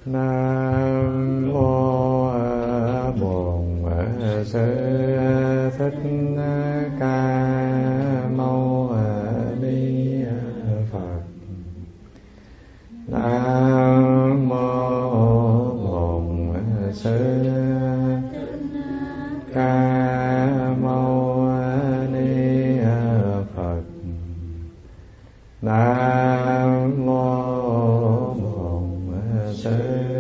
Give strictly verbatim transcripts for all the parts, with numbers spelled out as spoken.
Nam mô Bổn Sư Thích Ca Mâu Ni Phật. Nam mô Bổn Sư Ca Mâu Ni Phật. Nam mô Bổn Sư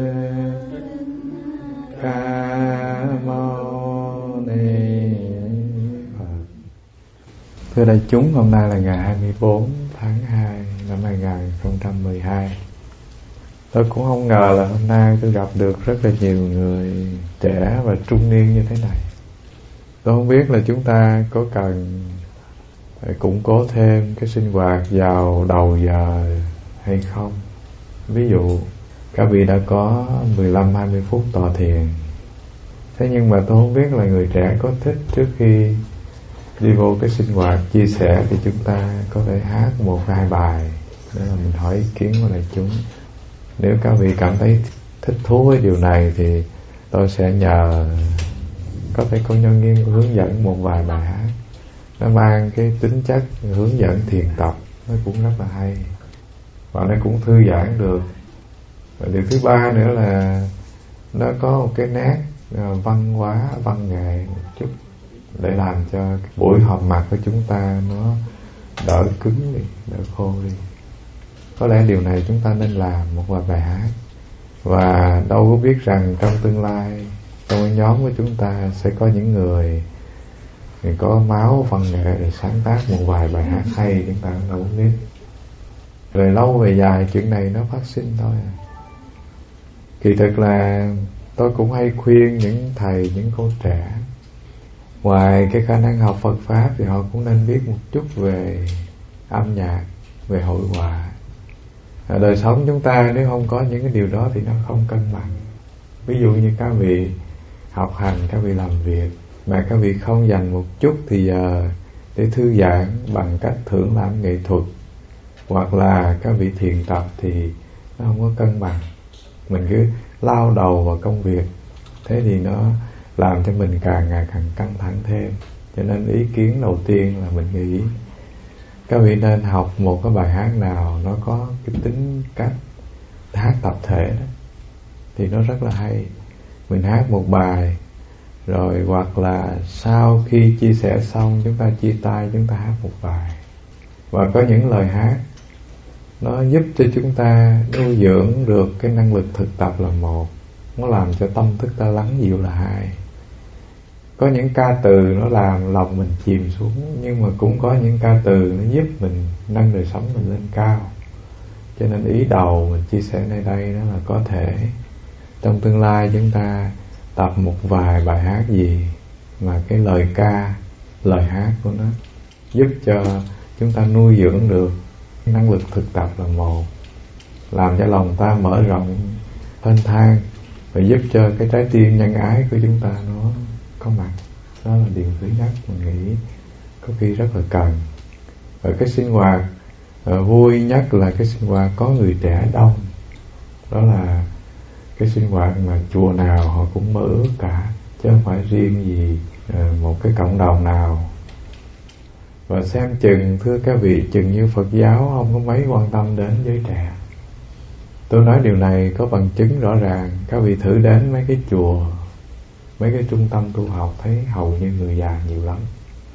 Ca Mâu Ni Phật. Thưa đại chúng, hôm nay là ngày hai mươi bốn tháng hai năm hai nghìn không trăm mười hai. Tôi cũng không ngờ là hôm nay tôi gặp được rất là nhiều người trẻ và trung niên như thế này. Tôi không biết là chúng ta có cần phải củng cố thêm cái sinh hoạt vào đầu giờ hay không. Ví dụ các vị đã có mười lăm hai mươi phút tọa thiền. Thế nhưng mà tôi không biết là người trẻ có thích trước khi đi vô cái sinh hoạt chia sẻ thì chúng ta có thể hát một hai bài để là mình hỏi ý kiến của đại chúng. Nếu các vị cảm thấy thích thú với điều này thì tôi sẽ nhờ có thể công nhân nghiên hướng dẫn một vài bài hát. Nó mang cái tính chất hướng dẫn thiền tập, nó cũng rất là hay và nó cũng thư giãn được. Và điều thứ ba nữa là nó có một cái nét văn hóa, văn nghệ một chút để làm cho cái buổi họp mặt của chúng ta nó đỡ cứng đi, đỡ khô đi. Có lẽ điều này chúng ta nên làm một vài bài hát. Và đâu có biết rằng trong tương lai trong cái nhóm của chúng ta sẽ có những người có máu văn nghệ để sáng tác một vài bài hát hay, chúng ta cũng đâu biết. Rồi lâu về dài chuyện này nó phát sinh thôi. Kỳ thực là tôi cũng hay khuyên những thầy, những cô trẻ, ngoài cái khả năng học Phật Pháp thì họ cũng nên biết một chút về âm nhạc, về hội họa. Ở đời sống chúng ta nếu không có những cái điều đó thì nó không cân bằng. Ví dụ như các vị học hành, các vị làm việc mà các vị không dành một chút thì giờ để thư giãn bằng cách thưởng lãm nghệ thuật, hoặc là các vị thiền tập thì nó không có cân bằng. Mình cứ lao đầu vào công việc, thế thì nó làm cho mình càng ngày càng căng thẳng thêm. Cho nên ý kiến đầu tiên là mình nghĩ các vị nên học một cái bài hát nào nó có cái tính cách hát tập thể đó, thì nó rất là hay. Mình hát một bài rồi, hoặc là sau khi chia sẻ xong chúng ta chia tay, chúng ta hát một bài. Và có những lời hát nó giúp cho chúng ta nuôi dưỡng được cái năng lực thực tập là một, nó làm cho tâm thức ta lắng dịu là hai. Có những ca từ nó làm lòng mình chìm xuống, nhưng mà cũng có những ca từ nó giúp mình nâng đời sống mình lên cao. Cho nên ý đầu mình chia sẻ nơi đây đó là có thể trong tương lai chúng ta tập một vài bài hát gì mà cái lời ca, lời hát của nó giúp cho chúng ta nuôi dưỡng được năng lực thực tập là một, làm cho lòng ta mở rộng thênh thang và giúp cho cái trái tim nhân ái của chúng ta nó có mặt. Đó là điều thứ nhất mình nghĩ có khi rất là cần. Và cái sinh hoạt uh, vui nhất là cái sinh hoạt có người trẻ đông. Đó là cái sinh hoạt mà chùa nào họ cũng mở cả, chứ không phải riêng gì uh, một cái cộng đồng nào. Và xem chừng, thưa các vị, chừng như Phật giáo không có mấy quan tâm đến giới trẻ. Tôi nói điều này có bằng chứng rõ ràng. Các vị thử đến mấy cái chùa, mấy cái trung tâm tu học, thấy hầu như người già nhiều lắm.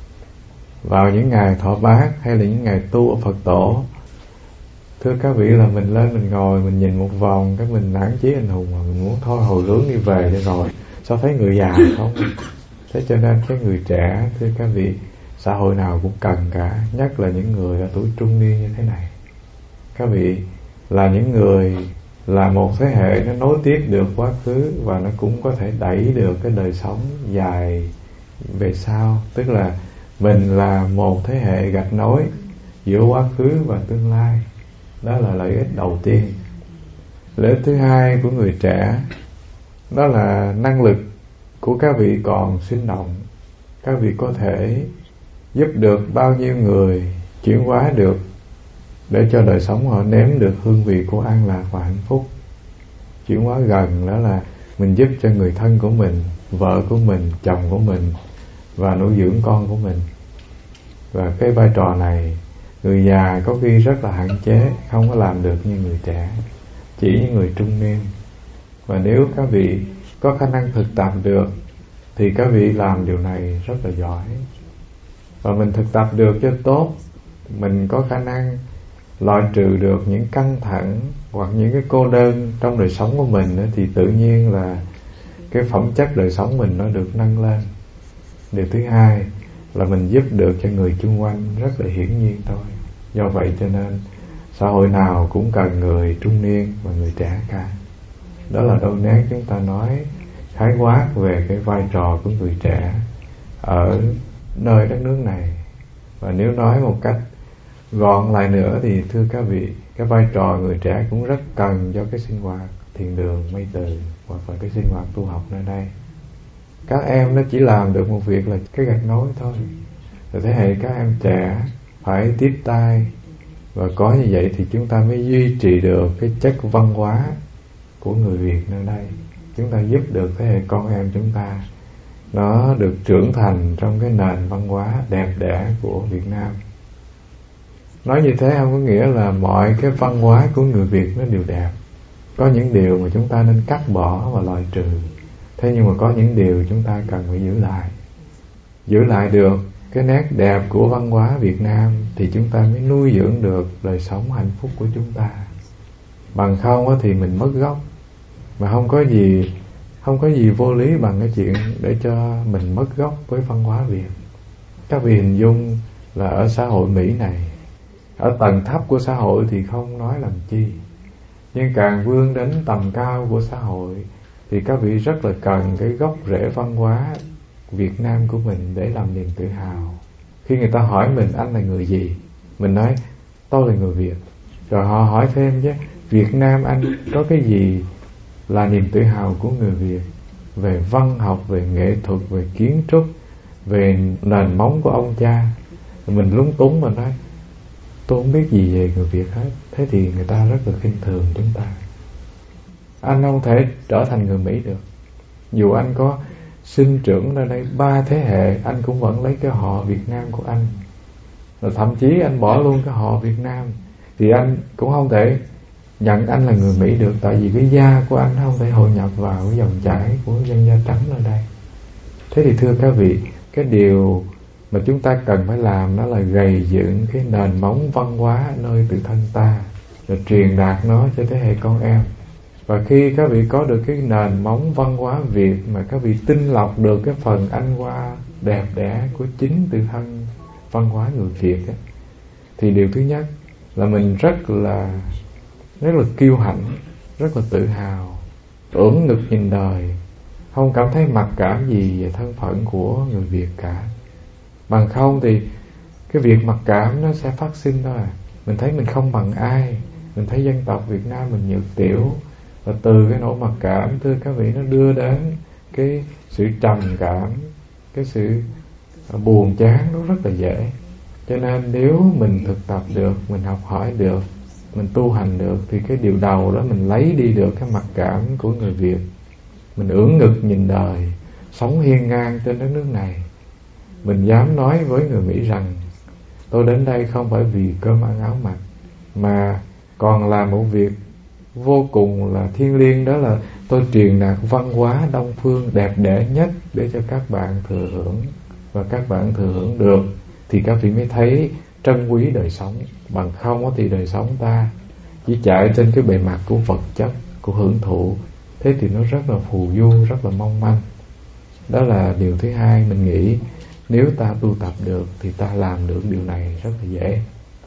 Vào những ngày thọ bát hay là những ngày tu ở Phật tổ, thưa các vị, là mình lên mình ngồi, mình nhìn một vòng, cái mình nản chí anh hùng, mà mình muốn thôi hồi hướng đi về cho rồi. Sao thấy người già không? Thế cho nên cái người trẻ, thưa các vị, xã hội nào cũng cần cả, nhất là những người ở tuổi trung niên như thế này. Các vị là những người, là một thế hệ nó nối tiếp được quá khứ và nó cũng có thể đẩy được cái đời sống dài về sau. Tức là mình là một thế hệ gạch nối giữa quá khứ và tương lai. Đó là lợi ích đầu tiên. Lợi ích thứ hai của người trẻ đó là năng lực của các vị còn sinh động. Các vị có thể giúp được bao nhiêu người chuyển hóa được để cho đời sống họ nếm được hương vị của an lạc và hạnh phúc. chuyển hóa gần đó là mình giúp cho người thân của mình, vợ của mình, chồng của mình và nuôi dưỡng con của mình. Và cái vai trò này người già có khi rất là hạn chế, không có làm được như người trẻ, chỉ những người trung niên. Và nếu các vị có khả năng thực tập được thì các vị làm điều này rất là giỏi. Và mình thực tập được cho tốt, mình có khả năng loại trừ được những căng thẳng hoặc những cái cô đơn trong đời sống của mình đó, thì tự nhiên là cái phẩm chất đời sống mình nó được nâng lên. Điều thứ hai là mình giúp được cho người chung quanh rất là hiển nhiên thôi. Do vậy cho nên xã hội nào cũng cần người trung niên và người trẻ cả. Đó là đâu nét chúng ta nói khái quát về cái vai trò của người trẻ ở nơi đất nước này. Và nếu nói một cách gọn lại nữa thì thưa các vị, cái vai trò người trẻ cũng rất cần cho cái sinh hoạt thiền đường Mây Từ hoặc là cái sinh hoạt tu học nơi đây. Các em nó chỉ làm được một việc là cái gạch nối thôi. Rồi thế hệ các em trẻ phải tiếp tay, và có như vậy thì chúng ta mới duy trì được cái chất văn hóa của người Việt nơi đây. Chúng ta giúp được thế hệ con em chúng ta nó được trưởng thành trong cái nền văn hóa đẹp đẽ của Việt Nam. Nói như thế không có nghĩa là mọi cái văn hóa của người Việt nó đều đẹp. Có những điều mà chúng ta nên cắt bỏ và loại trừ. Thế nhưng mà có những điều chúng ta cần phải giữ lại. Giữ lại được cái nét đẹp của văn hóa Việt Nam thì chúng ta mới nuôi dưỡng được đời sống hạnh phúc của chúng ta. Bằng không thì mình mất gốc. Mà không có gì Không có gì vô lý bằng cái chuyện để cho mình mất gốc với văn hóa Việt. Các vị hình dung là ở xã hội Mỹ này, ở tầng thấp của xã hội thì không nói làm chi, nhưng càng vươn đến tầm cao của xã hội thì các vị rất là cần cái gốc rễ văn hóa Việt Nam của mình để làm niềm tự hào. Khi người ta hỏi mình anh là người gì, mình nói tôi là người Việt. Rồi họ hỏi thêm chứ Việt Nam anh có cái gì là niềm tự hào của người Việt, về văn học, về nghệ thuật, về kiến trúc, về nền móng của ông cha. Mình lúng túng mà nói tôi không biết gì về người Việt hết. Thế thì người ta rất là khinh thường chúng ta. Anh không thể trở thành người Mỹ được. Dù anh có sinh trưởng ở đây ba thế hệ, anh cũng vẫn lấy cái họ Việt Nam của anh. Rồi thậm chí anh bỏ luôn cái họ Việt Nam thì anh cũng không thể nhận anh là người Mỹ được. Tại vì cái da của anh không thể hội nhập vào cái dòng chảy của dân da trắng ở đây. Thế thì thưa các vị, cái điều mà chúng ta cần phải làm đó là gầy dựng cái nền móng văn hóa nơi tự thân ta, rồi truyền đạt nó cho thế hệ con em. Và khi các vị có được cái nền móng văn hóa Việt mà các vị tinh lọc được cái phần anh hoa đẹp đẽ của chính tự thân văn hóa người Việt ấy, thì điều thứ nhất là mình rất là rất là kiêu hãnh, rất là tự hào, ưỡn ngực nhìn đời, không cảm thấy mặc cảm gì về thân phận của người Việt cả. Bằng không thì cái việc mặc cảm nó sẽ phát sinh thôi à. Mình thấy mình không bằng ai, mình thấy dân tộc Việt Nam mình nhược tiểu, và từ cái nỗi mặc cảm, thưa các vị, nó đưa đến cái sự trầm cảm, cái sự buồn chán nó rất là dễ. Cho nên nếu mình thực tập được, mình học hỏi được, mình tu hành được, thì cái điều đầu đó mình lấy đi được cái mặc cảm của người Việt. Mình ưỡn ngực nhìn đời, sống hiên ngang trên đất nước này. Mình dám nói với người Mỹ rằng tôi đến đây không phải vì cơm ăn áo mặc, mà còn là một việc vô cùng là thiêng liêng, đó là tôi truyền đạt văn hóa Đông phương đẹp đẽ nhất để cho các bạn thừa hưởng. Và các bạn thừa hưởng được thì các vị mới thấy trân quý đời sống. Bằng không thì đời sống ta chỉ chạy trên cái bề mặt của vật chất, của hưởng thụ, thế thì nó rất là phù du, rất là mong manh. Đó là điều thứ hai mình nghĩ nếu ta tu tập được thì ta làm được điều này rất là dễ.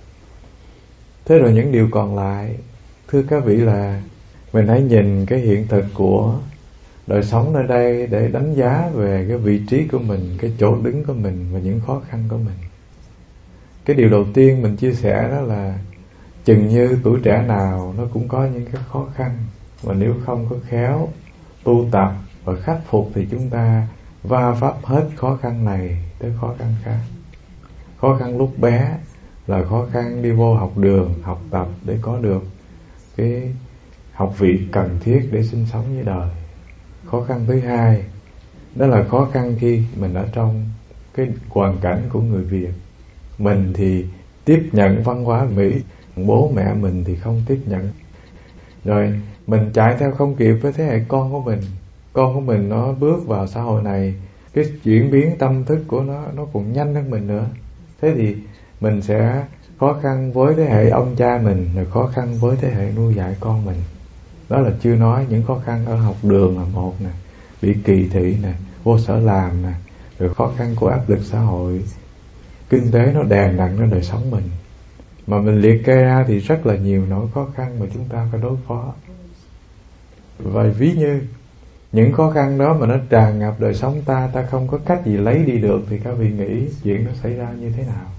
Thế rồi những điều còn lại, thưa các vị, là mình hãy nhìn cái hiện thực của đời sống nơi đây để đánh giá về cái vị trí của mình, cái chỗ đứng của mình và những khó khăn của mình. Cái điều đầu tiên mình chia sẻ đó là chừng như tuổi trẻ nào nó cũng có những cái khó khăn, và nếu không có khéo tu tập và khắc phục thì chúng ta va vấp hết khó khăn này tới khó khăn khác. Khó khăn lúc bé là khó khăn đi vô học đường, học tập để có được cái học vị cần thiết để sinh sống với đời. Khó khăn thứ hai đó là khó khăn khi mình ở trong cái hoàn cảnh của người Việt. Mình thì tiếp nhận văn hóa Mỹ, bố mẹ mình thì không tiếp nhận. Rồi mình chạy theo không kịp với thế hệ con của mình. Con của mình nó bước vào xã hội này, cái chuyển biến tâm thức của nó nó còn nhanh hơn mình nữa. Thế thì mình sẽ khó khăn với thế hệ ông cha mình, rồi khó khăn với thế hệ nuôi dạy con mình. Đó là chưa nói những khó khăn ở học đường là một nè, bị kỳ thị nè, vô sở làm nè, rồi khó khăn của áp lực xã hội, kinh tế nó đè nặng lên đời sống mình. Mà mình liệt kê ra thì rất là nhiều nỗi khó khăn mà chúng ta phải đối phó. Và ví như những khó khăn đó mà nó tràn ngập đời sống ta, ta không có cách gì lấy đi được, thì các vị nghĩ chuyện nó xảy ra như thế nào?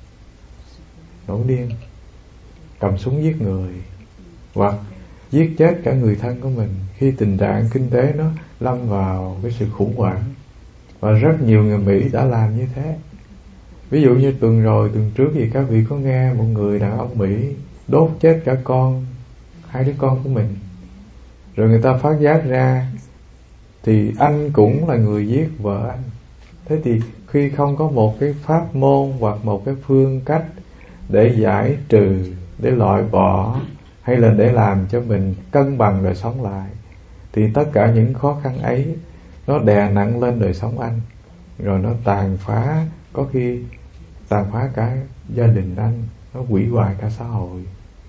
Nổi điên, cầm súng giết người, hoặc giết chết cả người thân của mình khi tình trạng kinh tế nó lâm vào cái sự khủng hoảng. Và rất nhiều người Mỹ đã làm như thế. Ví dụ như tuần rồi, tuần trước thì các vị có nghe một người đàn ông Mỹ đốt chết cả con, hai đứa con của mình. Rồi người ta phát giác ra thì anh cũng là người giết vợ anh. Thế thì khi không có một cái pháp môn hoặc một cái phương cách để giải trừ, để loại bỏ, hay là để làm cho mình cân bằng đời sống lại, thì tất cả những khó khăn ấy nó đè nặng lên đời sống anh, rồi nó tàn phá, có khi tàn phá cả gia đình anh, nó hủy hoại cả xã hội.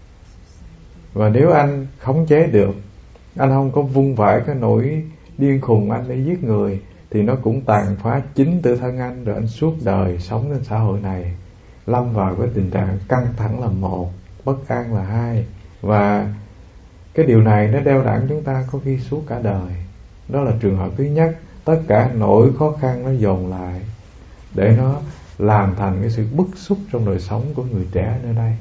Và nếu anh khống chế được, anh không có vung vãi cái nỗi điên khùng anh để giết người, thì nó cũng tàn phá chính tự thân anh, rồi anh suốt đời sống trên xã hội này lâm vào cái tình trạng căng thẳng là một, bất an là hai. Và cái điều này nó đeo đẳng chúng ta có khi suốt cả đời. Đó là trường hợp thứ nhất. Tất cả nỗi khó khăn nó dồn lại để nó làm thành cái sự bức xúc trong đời sống của người trẻ nơi đây.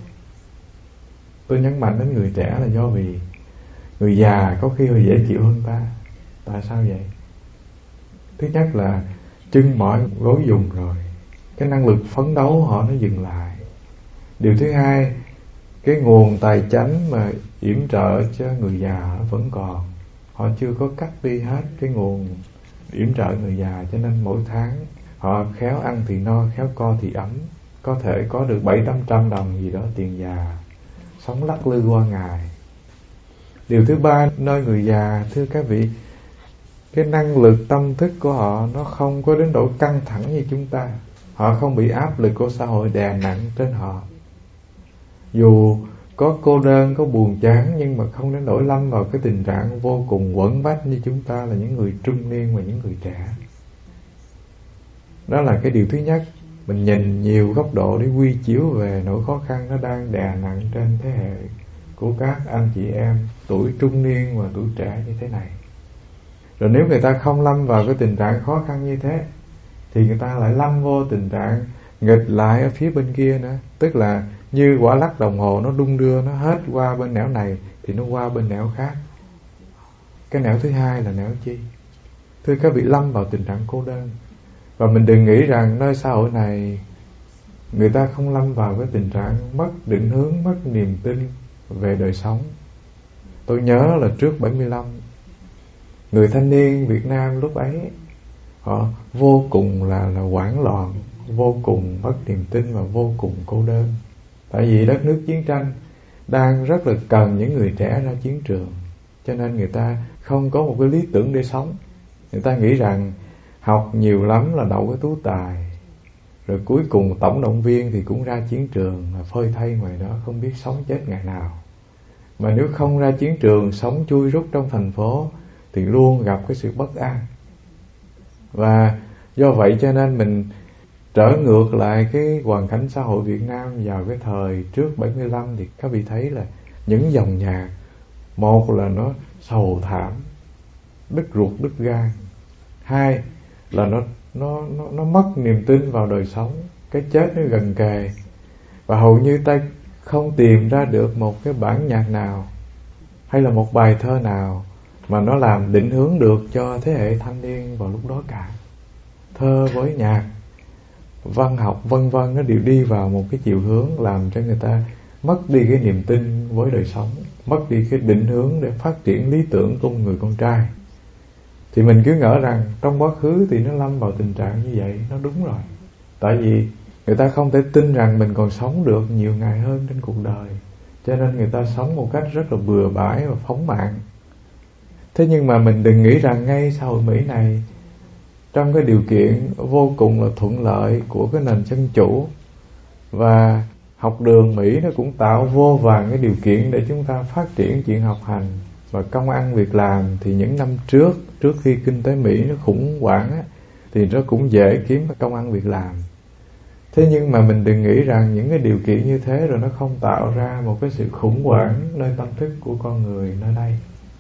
Tôi nhấn mạnh đến người trẻ là do vì người già có khi họ dễ chịu hơn ta. Tại sao vậy? Thứ nhất là chân mỏi gối dùng rồi, cái năng lực phấn đấu họ nó dừng lại. Điều thứ hai, cái nguồn tài chánh mà yểm trợ cho người già vẫn còn. Họ chưa có cắt đi hết cái nguồn yểm trợ người già, cho nên mỗi tháng họ khéo ăn thì no, khéo co thì ấm, có thể có được bảy tám trăm đồng gì đó tiền già, sống lắc lư qua ngày. Điều thứ ba, nơi người già, thưa các vị, cái năng lực tâm thức của họ nó không có đến độ căng thẳng như chúng ta. Họ không bị áp lực của xã hội đè nặng trên họ. Dù có cô đơn, có buồn chán, nhưng mà không đến nỗi lâm vào cái tình trạng vô cùng quẫn bách như chúng ta là những người trung niên và những người trẻ. Đó là cái điều thứ nhất. Mình nhìn nhiều góc độ để quy chiếu về nỗi khó khăn nó đang đè nặng trên thế hệ của các anh chị em tuổi trung niên và tuổi trẻ như thế này. Rồi nếu người ta không lâm vào cái tình trạng khó khăn như thế, thì người ta lại lâm vô tình trạng nghịch lại ở phía bên kia nữa. Tức là như quả lắc đồng hồ, nó đung đưa, nó hết qua bên nẻo này thì nó qua bên nẻo khác. Cái nẻo thứ hai là nẻo chi? Thưa các vị, lâm vào tình trạng cô đơn. Và mình đừng nghĩ rằng nơi xã hội này người ta không lâm vào cái tình trạng mất định hướng, mất niềm tin về đời sống. Tôi nhớ là trước bảy mươi lăm, người thanh niên Việt Nam lúc ấy họ vô cùng là, là hoảng loạn, vô cùng mất niềm tin và vô cùng cô đơn. Tại vì đất nước chiến tranh đang rất là cần những người trẻ ra chiến trường, cho nên người ta không có một cái lý tưởng để sống. Người ta nghĩ rằng học nhiều lắm là đậu cái tú tài, rồi cuối cùng tổng động viên thì cũng ra chiến trường, mà phơi thay ngoài đó không biết sống chết ngày nào. Mà nếu không ra chiến trường, sống chui rút trong thành phố thì luôn gặp cái sự bất an. Và do vậy cho nên mình trở ngược lại cái hoàn cảnh xã hội Việt Nam vào cái thời trước bảy mươi lăm, thì các vị thấy là những dòng nhạc, một là nó sầu thảm, đứt ruột đứt gan. Hai là nó nó nó nó mất niềm tin vào đời sống, cái chết nó gần kề. Và hầu như ta không tìm ra được một cái bản nhạc nào hay là một bài thơ nào mà nó làm định hướng được cho thế hệ thanh niên vào lúc đó cả. Thơ với nhạc, văn học vân vân, nó đều đi vào một cái chiều hướng làm cho người ta mất đi cái niềm tin với đời sống, mất đi cái định hướng để phát triển lý tưởng của một người con trai. Thì mình cứ ngỡ rằng trong quá khứ thì nó lâm vào tình trạng như vậy, nó đúng rồi. Tại vì người ta không thể tin rằng mình còn sống được nhiều ngày hơn trên cuộc đời, cho nên người ta sống một cách rất là bừa bãi và phóng mạng. Thế nhưng mà mình đừng nghĩ rằng ngay xã hội Mỹ này, trong cái điều kiện vô cùng là thuận lợi của cái nền dân chủ, và học đường Mỹ nó cũng tạo vô vàn cái điều kiện để chúng ta phát triển chuyện học hành và công ăn việc làm. Thì những năm trước, trước khi kinh tế Mỹ nó khủng hoảng á, thì nó cũng dễ kiếm công ăn việc làm. Thế nhưng mà mình đừng nghĩ rằng những cái điều kiện như thế rồi nó không tạo ra một cái sự khủng hoảng nơi tâm thức của con người nơi đây.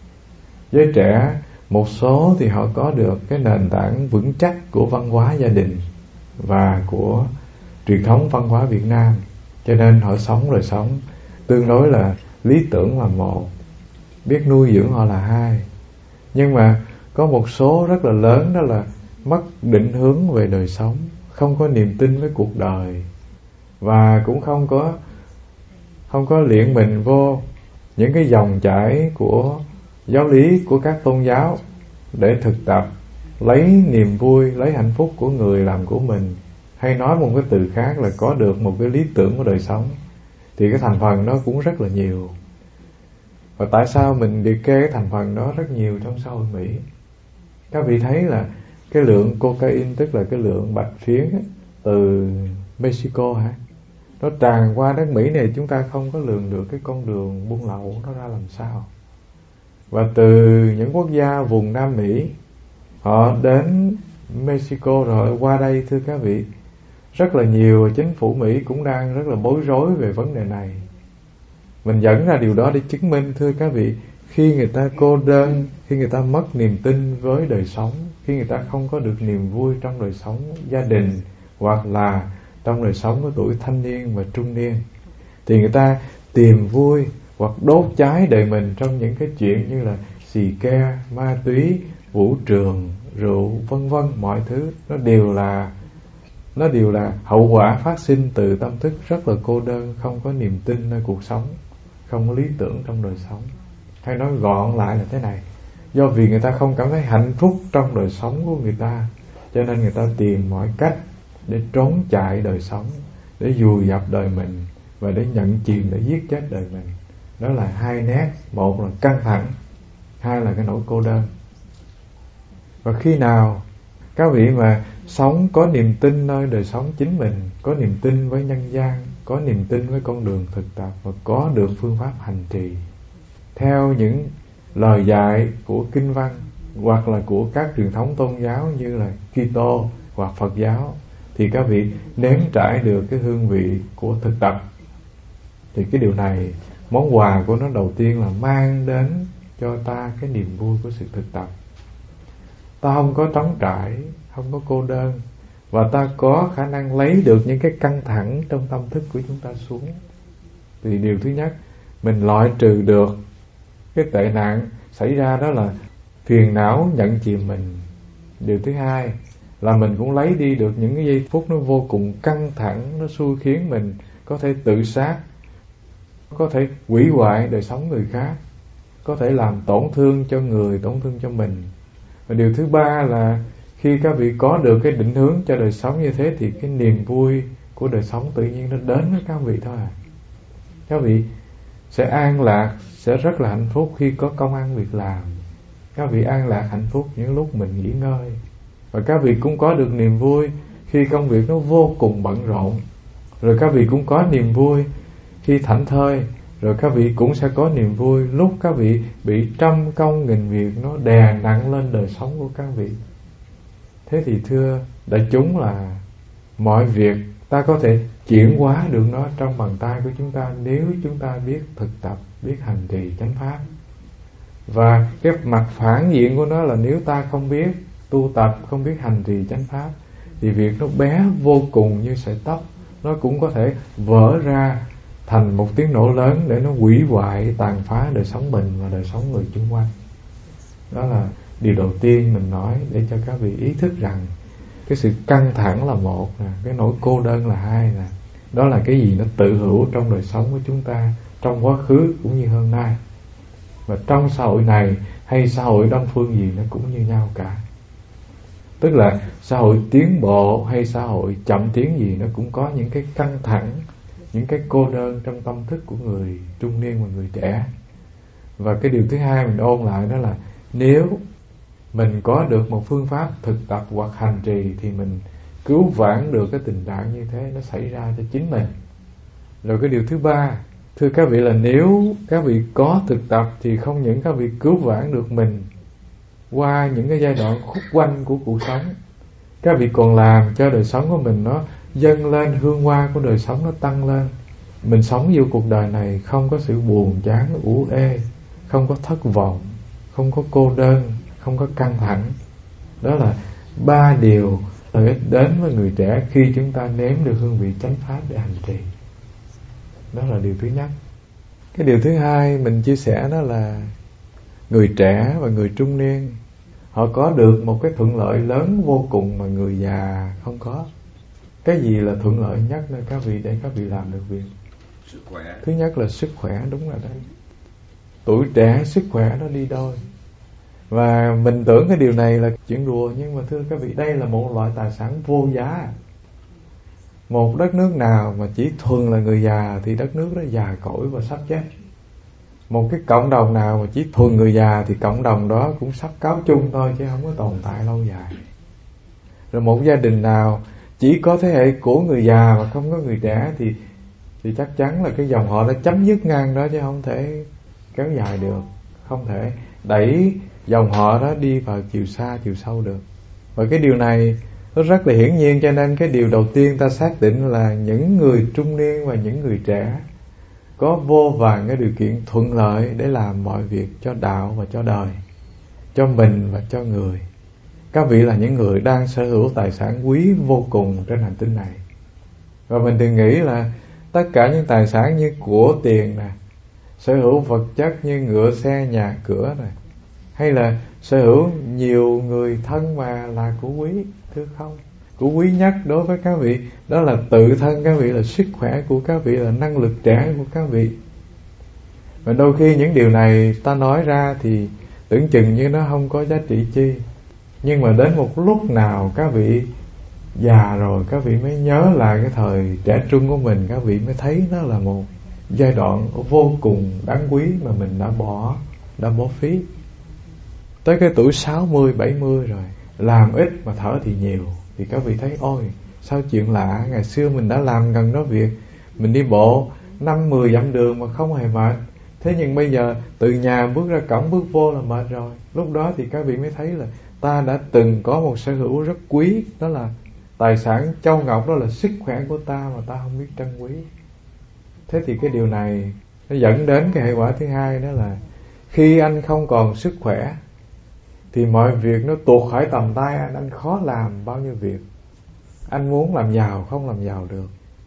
Giới trẻ, một số thì họ có được cái nền tảng vững chắc của văn hóa gia đình và của truyền thống văn hóa Việt Nam, cho nên họ sống đời sống tương đối là lý tưởng là một, biết nuôi dưỡng họ là hai. Nhưng mà có một số rất là lớn, đó là mất định hướng về đời sống, không có niềm tin với cuộc đời, và cũng không có không có luyện mình vô những cái dòng chảy của giáo lý của các tôn giáo để thực tập lấy niềm vui, lấy hạnh phúc của người làm của mình. Hay nói một cái từ khác là có được một cái lý tưởng của đời sống. Thì cái thành phần nó cũng rất là nhiều. Và tại sao mình liệt kê cái thành phần đó rất nhiều trong xã hội Mỹ? Các vị thấy là cái lượng cocaine, tức là cái lượng bạch phiến ấy, từ Mexico hả, nó tràn qua đất Mỹ này, chúng ta không có lường được cái con đường buôn lậu nó ra làm sao. Và từ những quốc gia vùng Nam Mỹ, họ đến Mexico rồi qua đây, thưa các vị, rất là nhiều. Chính phủ Mỹ cũng đang rất là bối rối về vấn đề này. Mình dẫn ra điều đó để chứng minh, thưa các vị, khi người ta cô đơn, khi người ta mất niềm tin với đời sống, khi người ta không có được niềm vui trong đời sống gia đình, hoặc là trong đời sống của tuổi thanh niên và trung niên, thì người ta tìm vui hoặc đốt cháy đời mình trong những cái chuyện như là xì ke, ma túy, vũ trường, rượu, vân vân. Mọi thứ nó đều là nó đều là hậu quả phát sinh từ tâm thức rất là cô đơn, không có niềm tin nơi cuộc sống, không có lý tưởng trong đời sống. Hay nói gọn lại là thế này: do vì người ta không cảm thấy hạnh phúc trong đời sống của người ta, cho nên người ta tìm mọi cách để trốn chạy đời sống, để vùi dập đời mình, và để nhận chìm, để giết chết đời mình. Đó là hai nét: một là căng thẳng, hai là cái nỗi cô đơn. Và khi nào các vị mà sống có niềm tin nơi đời sống chính mình, có niềm tin với nhân gian, có niềm tin với con đường thực tập, và có được phương pháp hành trì theo những lời dạy của kinh văn hoặc là của các truyền thống tôn giáo như là Kitô hoặc Phật giáo, thì các vị nếm trải được cái hương vị của thực tập. Thì cái điều này, món quà của nó đầu tiên là mang đến cho ta cái niềm vui của sự thực tập. Ta không có trống trải, không có cô đơn, và ta có khả năng lấy được những cái căng thẳng trong tâm thức của chúng ta xuống. Thì điều thứ nhất, mình loại trừ được cái tệ nạn xảy ra, đó là phiền não nhận chìm mình. Điều thứ hai là mình cũng lấy đi được những cái giây phút nó vô cùng căng thẳng, nó xui khiến mình có thể tự sát, có thể hủy hoại đời sống người khác, có thể làm tổn thương cho người, tổn thương cho mình. Và điều thứ ba là khi các vị có được cái định hướng cho đời sống như thế, thì cái niềm vui của đời sống tự nhiên nó đến với các vị thôi à. Các vị sẽ an lạc, sẽ rất là hạnh phúc khi có công ăn việc làm. Các vị an lạc hạnh phúc những lúc mình nghỉ ngơi. Và các vị cũng có được niềm vui khi công việc nó vô cùng bận rộn. Rồi các vị cũng có niềm vui khi thảnh thơi. Rồi các vị cũng sẽ có niềm vui lúc các vị bị trăm công nghìn việc nó đè nặng lên đời sống của các vị. Thế thì thưa đại chúng, là mọi việc ta có thể chuyển hóa được nó trong bàn tay của chúng ta nếu chúng ta biết thực tập, biết hành trì chánh pháp. Và cái mặt phản diện của nó là nếu ta không biết tu tập, không biết hành trì chánh pháp, thì việc nó bé vô cùng như sợi tóc, nó cũng có thể vỡ ra thành một tiếng nổ lớn để nó hủy hoại, tàn phá đời sống mình và đời sống người xung quanh. Đó là điều đầu tiên mình nói để cho các vị ý thức rằng cái sự căng thẳng là một nè, cái nỗi cô đơn là hai nè, Đó là cái gì nó tự hữu trong đời sống của chúng ta, trong quá khứ cũng như hôm nay. Và trong xã hội này hay xã hội đông phương gì nó cũng như nhau cả. Tức là xã hội tiến bộ hay xã hội chậm tiến gì nó cũng có những cái căng thẳng, những cái cô đơn trong tâm thức của người trung niên và người trẻ. Và cái điều thứ hai mình ôn lại đó là nếu mình có được một phương pháp thực tập hoặc hành trì thì mình cứu vãn được cái tình trạng như thế nó xảy ra cho chính mình. Rồi cái điều thứ ba, thưa các vị, là nếu các vị có thực tập thì không những các vị cứu vãn được mình qua những cái giai đoạn khúc quanh của cuộc sống, các vị còn làm cho đời sống của mình nó dâng lên, hương hoa của đời sống nó tăng lên. Mình sống vô cuộc đời này không có sự buồn chán ủ ê, không có thất vọng, không có cô đơn, không có căng thẳng. Đó là ba điều lợi ích đến với người trẻ khi chúng ta nếm được hương vị chánh pháp để hành trì. Đó là điều thứ nhất. Cái điều thứ hai mình chia sẻ đó là người trẻ và người trung niên họ có được một cái thuận lợi lớn vô cùng mà người già không có. Cái gì là thuận lợi nhất nơi các vị để các vị làm được việc? Sức khỏe. Thứ nhất là sức khỏe, đúng là đấy. Tuổi trẻ sức khỏe nó đi đôi. Và mình tưởng cái điều này là chuyện đùa, nhưng mà thưa các vị, đây là một loại tài sản vô giá. Một đất nước nào mà chỉ thuần là người già thì đất nước đó già cỗi và sắp chết. Một cái cộng đồng nào mà chỉ thuần người già thì cộng đồng đó cũng sắp cáo chung thôi, chứ không có tồn tại lâu dài. Rồi một gia đình nào chỉ có thế hệ của người già mà không có người trẻ thì thì chắc chắn là cái dòng họ đã chấm dứt ngang đó, chứ không thể kéo dài được, không thể đẩy dòng họ đó đi vào chiều xa chiều sâu được. Và cái điều này nó rất là hiển nhiên, cho nên cái điều đầu tiên ta xác định là những người trung niên và những người trẻ có vô vàn cái điều kiện thuận lợi để làm mọi việc cho đạo và cho đời, cho mình và cho người. Các vị là những người đang sở hữu tài sản quý vô cùng trên hành tinh này. Và mình thường nghĩ là tất cả những tài sản như của tiền nè, sở hữu vật chất như ngựa xe nhà cửa này, hay là sở hữu nhiều người thân mà là của quý. Thưa không, của quý nhất đối với các vị đó là tự thân các vị, là sức khỏe của các vị, là năng lực trẻ của các vị. Và đôi khi những điều này ta nói ra thì tưởng chừng như nó không có giá trị chi, nhưng mà đến một lúc nào các vị già rồi, các vị mới nhớ lại cái thời trẻ trung của mình, các vị mới thấy nó là một giai đoạn vô cùng đáng quý mà mình đã bỏ đã bỏ phí. Tới cái tuổi sáu mươi, bảy mươi rồi, làm ít mà thở thì nhiều, thì các vị thấy ôi sao chuyện lạ, ngày xưa mình đã làm gần đó việc, mình đi bộ năm mười dặm đường mà không hề mệt. Thế nhưng bây giờ từ nhà bước ra cổng bước vô là mệt rồi. Lúc đó thì các vị mới thấy là ta đã từng có một sở hữu rất quý, đó là tài sản châu ngọc, đó là sức khỏe của ta mà ta không biết trân quý. Thế thì cái điều này nó dẫn đến cái hệ quả thứ hai, đó là khi anh không còn sức khỏe thì mọi việc nó tuột khỏi tầm tay anh, anh khó làm bao nhiêu việc. Anh muốn làm giàu không làm giàu được,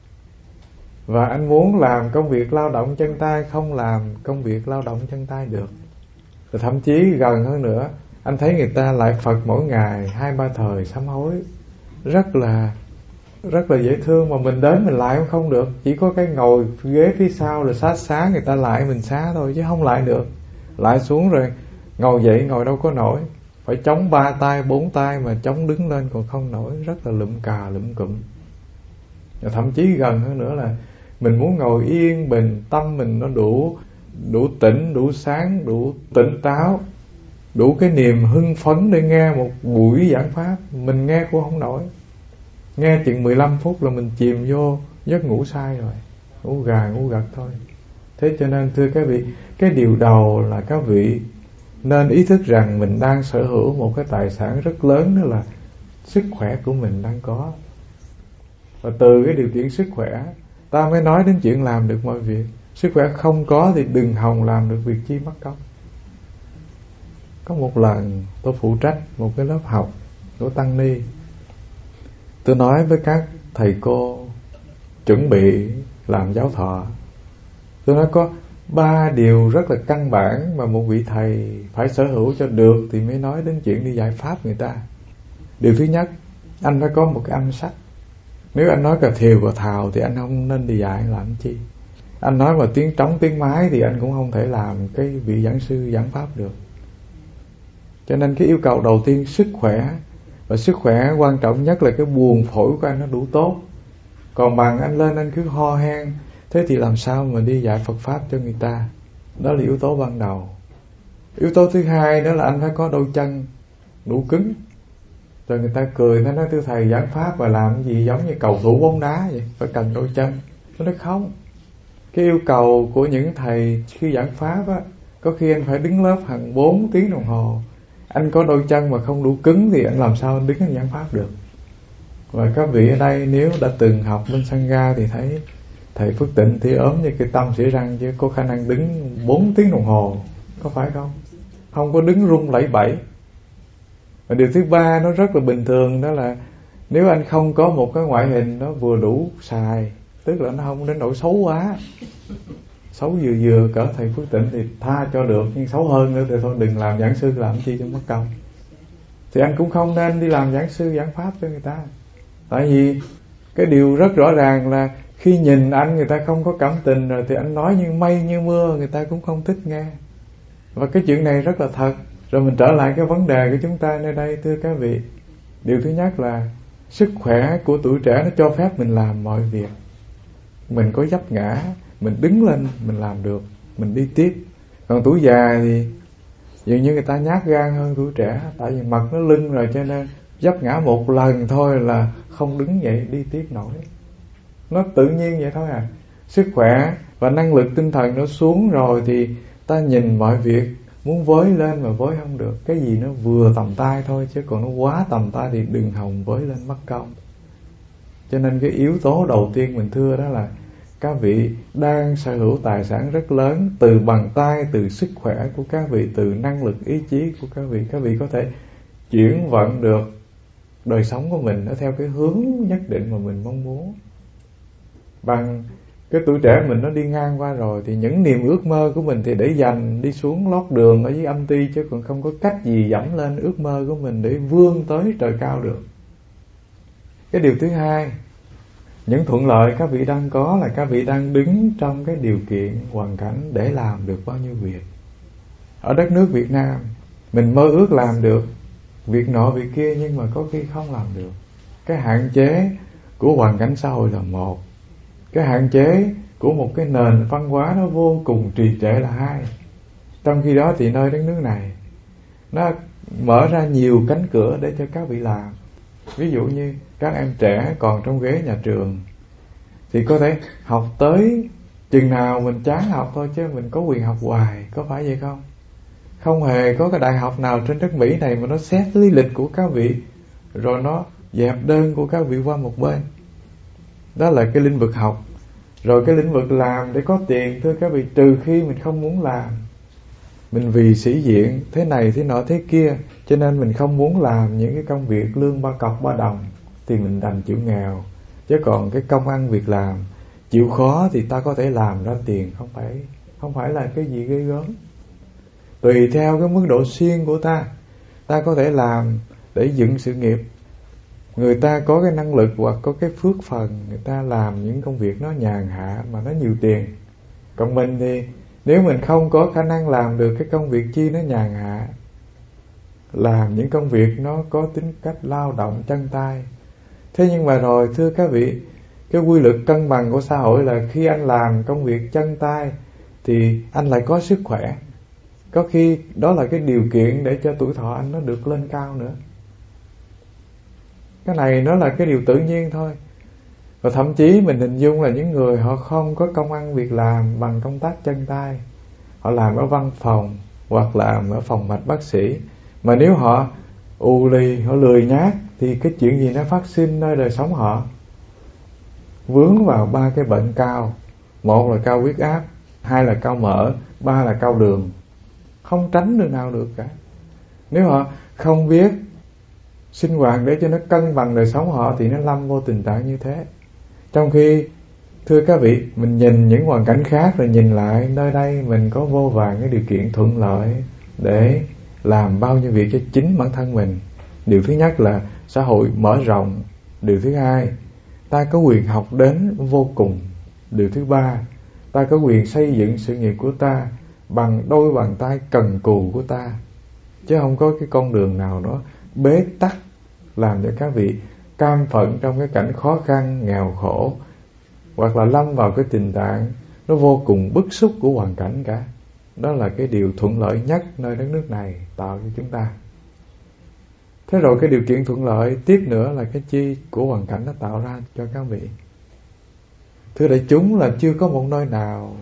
và anh muốn làm công việc lao động chân tay không làm công việc lao động chân tay được. Và thậm chí gần hơn nữa, anh thấy người ta lại Phật mỗi ngày hai ba thời sám hối rất là rất là dễ thương, mà mình đến mình lại cũng không được, chỉ có cái ngồi ghế phía sau rồi xá xá người ta lại mình xá thôi, chứ không lại được. Lại xuống rồi ngồi dậy ngồi đâu có nổi, phải chống ba tay bốn tay mà chống đứng lên còn không nổi, rất là lụm cà lụm cụm. Và thậm chí gần hơn nữa là mình muốn ngồi yên bình, tâm mình nó đủ đủ tỉnh, đủ sáng, đủ tỉnh táo, đủ cái niềm hưng phấn để nghe một buổi giảng pháp, mình nghe cũng không nổi. Nghe chừng mười lăm phút là mình chìm vô giấc ngủ say rồi, ngủ gà ngủ gật thôi. Thế cho nên thưa các vị, cái điều đầu là các vị nên ý thức rằng mình đang sở hữu một cái tài sản rất lớn, đó là sức khỏe của mình đang có. Và từ cái điều kiện sức khỏe ta mới nói đến chuyện làm được mọi việc. Sức khỏe không có thì đừng hòng làm được việc chi mất công. Có một lần tôi phụ trách một cái lớp học của tăng ni, tôi nói với các thầy cô chuẩn bị làm giáo thọ, tôi nói có ba điều rất là căn bản mà một vị thầy phải sở hữu cho được thì mới nói đến chuyện đi giải pháp người ta. Điều thứ nhất, anh phải có một cái âm sách. Nếu anh nói cà thiều cà thào thì anh không nên đi dạy làm chi. Anh nói mà tiếng trống tiếng mái thì anh cũng không thể làm cái vị giảng sư giảng pháp được. Cho nên cái yêu cầu đầu tiên sức khỏe, và sức khỏe quan trọng nhất là cái buồng phổi của anh nó đủ tốt. Còn bằng anh lên anh cứ ho hen, thế thì làm sao mà đi dạy Phật pháp cho người ta. Đó là yếu tố ban đầu. Yếu tố thứ hai đó là anh phải có đôi chân đủ cứng. Rồi người ta cười, nó nói thưa thầy giảng pháp và làm cái gì giống như cầu thủ bóng đá vậy, phải cần đôi chân. Nó nói không. Cái yêu cầu của những thầy khi giảng pháp á, có khi anh phải đứng lớp hàng bốn tiếng đồng hồ. Anh có đôi chân mà không đủ cứng thì anh làm sao anh đứng anh giảng pháp được. Và các vị ở đây nếu đã từng học bên Sangha thì thấy thầy Phước Tịnh thì ốm như cái tâm xỉa răng, chứ có khả năng đứng bốn tiếng đồng hồ, có phải không? Không có đứng rung lẩy bẩy. Và điều thứ ba nó rất là bình thường, đó là nếu anh không có một cái ngoại hình nó vừa đủ xài, tức là nó không đến nỗi xấu quá, xấu vừa vừa cỡ thầy Phước Tịnh thì tha cho được, nhưng xấu hơn nữa thì thôi đừng làm giảng sư, làm chi cho mất công. Thì anh cũng không nên đi làm giảng sư giảng pháp cho người ta. Tại vì cái điều rất rõ ràng là khi nhìn anh người ta không có cảm tình rồi thì anh nói như mây như mưa người ta cũng không thích nghe. Và cái chuyện này rất là thật. Rồi mình trở lại cái vấn đề của chúng ta nơi đây, thưa các vị. Điều thứ nhất là sức khỏe của tuổi trẻ nó cho phép mình làm mọi việc. Mình có vấp ngã, mình đứng lên mình làm được, mình đi tiếp. Còn tuổi già thì dường như người ta nhát gan hơn tuổi trẻ, tại vì mặt nó lưng rồi cho nên vấp ngã một lần thôi là không đứng dậy đi tiếp nổi. Nó tự nhiên vậy thôi à. Sức khỏe và năng lực tinh thần nó xuống rồi thì ta nhìn mọi việc muốn với lên mà với không được. Cái gì nó vừa tầm tay thôi, chứ còn nó quá tầm tay thì đừng hòng với lên mất công. Cho nên cái yếu tố đầu tiên mình thưa đó là các vị đang sở hữu tài sản rất lớn, từ bàn tay, từ sức khỏe của các vị, từ năng lực ý chí của các vị. Các vị có thể chuyển vận được đời sống của mình nó theo cái hướng nhất định mà mình mong muốn. Bằng cái tuổi trẻ mình nó đi ngang qua rồi thì những niềm ước mơ của mình thì để dành đi xuống lót đường ở dưới âm ti, chứ còn không có cách gì dẫm lên ước mơ của mình để vươn tới trời cao được. Cái điều thứ hai, những thuận lợi các vị đang có là các vị đang đứng trong cái điều kiện hoàn cảnh để làm được bao nhiêu việc. Ở đất nước Việt Nam mình mơ ước làm được việc nọ việc kia, nhưng mà có khi không làm được. Cái hạn chế của hoàn cảnh xã hội là một, cái hạn chế của một cái nền văn hóa nó vô cùng trì trệ là hai. Trong khi đó thì nơi đất nước này nó mở ra nhiều cánh cửa để cho các vị làm. Ví dụ như các em trẻ còn trong ghế nhà trường thì có thể học tới chừng nào mình chán học thôi, chứ mình có quyền học hoài, có phải vậy không? Không hề có cái đại học nào trên đất Mỹ này mà nó xét lý lịch của các vị rồi nó dẹp đơn của các vị qua một bên. Đó là cái lĩnh vực học. Rồi cái lĩnh vực làm để có tiền, thưa các vị, trừ khi mình không muốn làm, mình vì sĩ diện thế này thế nọ thế kia, cho nên mình không muốn làm những cái công việc lương ba cọc ba đồng, thì mình đành chịu nghèo. Chứ còn cái công ăn việc làm chịu khó thì ta có thể làm ra tiền, không phải không phải là cái gì ghê gớm. Tùy theo cái mức độ siêng của ta, ta có thể làm để dựng sự nghiệp. Người ta có cái năng lực hoặc có cái phước phần, người ta làm những công việc nó nhàn hạ mà nó nhiều tiền. Còn mình thì nếu mình không có khả năng làm được cái công việc chi nó nhàn hạ, làm những công việc nó có tính cách lao động chân tay. Thế nhưng mà rồi thưa các vị, cái quy luật cân bằng của xã hội là khi anh làm công việc chân tay thì anh lại có sức khỏe. Có khi đó là cái điều kiện để cho tuổi thọ anh nó được lên cao nữa. Cái này nó là cái điều tự nhiên thôi. Và thậm chí mình hình dung là những người họ không có công ăn việc làm bằng công tác chân tay, họ làm ở văn phòng hoặc làm ở phòng mạch bác sĩ, mà nếu họ ù lì, họ lười nhác thì cái chuyện gì nó phát sinh nơi đời sống họ? Vướng vào ba cái bệnh cao. Một là cao huyết áp, hai là cao mỡ, ba là cao đường. Không tránh được nào được cả. Nếu họ không biết sinh hoạt để cho nó cân bằng đời sống họ thì nó lâm vô tình trạng như thế. Trong khi thưa các vị, mình nhìn những hoàn cảnh khác rồi nhìn lại nơi đây mình có vô vàn cái điều kiện thuận lợi để làm bao nhiêu việc cho chính bản thân mình. Điều thứ nhất là xã hội mở rộng. Điều thứ hai Ta có quyền học đến vô cùng. Điều thứ ba, ta có quyền xây dựng sự nghiệp của ta bằng đôi bàn tay cần cù của ta, chứ không có cái con đường nào đó bế tắc làm cho các vị cam phận trong cái cảnh khó khăn, nghèo khổ, hoặc là lâm vào cái tình trạng nó vô cùng bức xúc của hoàn cảnh cả. Đó là cái điều thuận lợi nhất nơi đất nước này tạo cho chúng ta. Thế rồi cái điều kiện thuận lợi tiếp nữa là cái chi của hoàn cảnh nó tạo ra cho các vị. Thưa đại chúng, là chưa có một nơi nào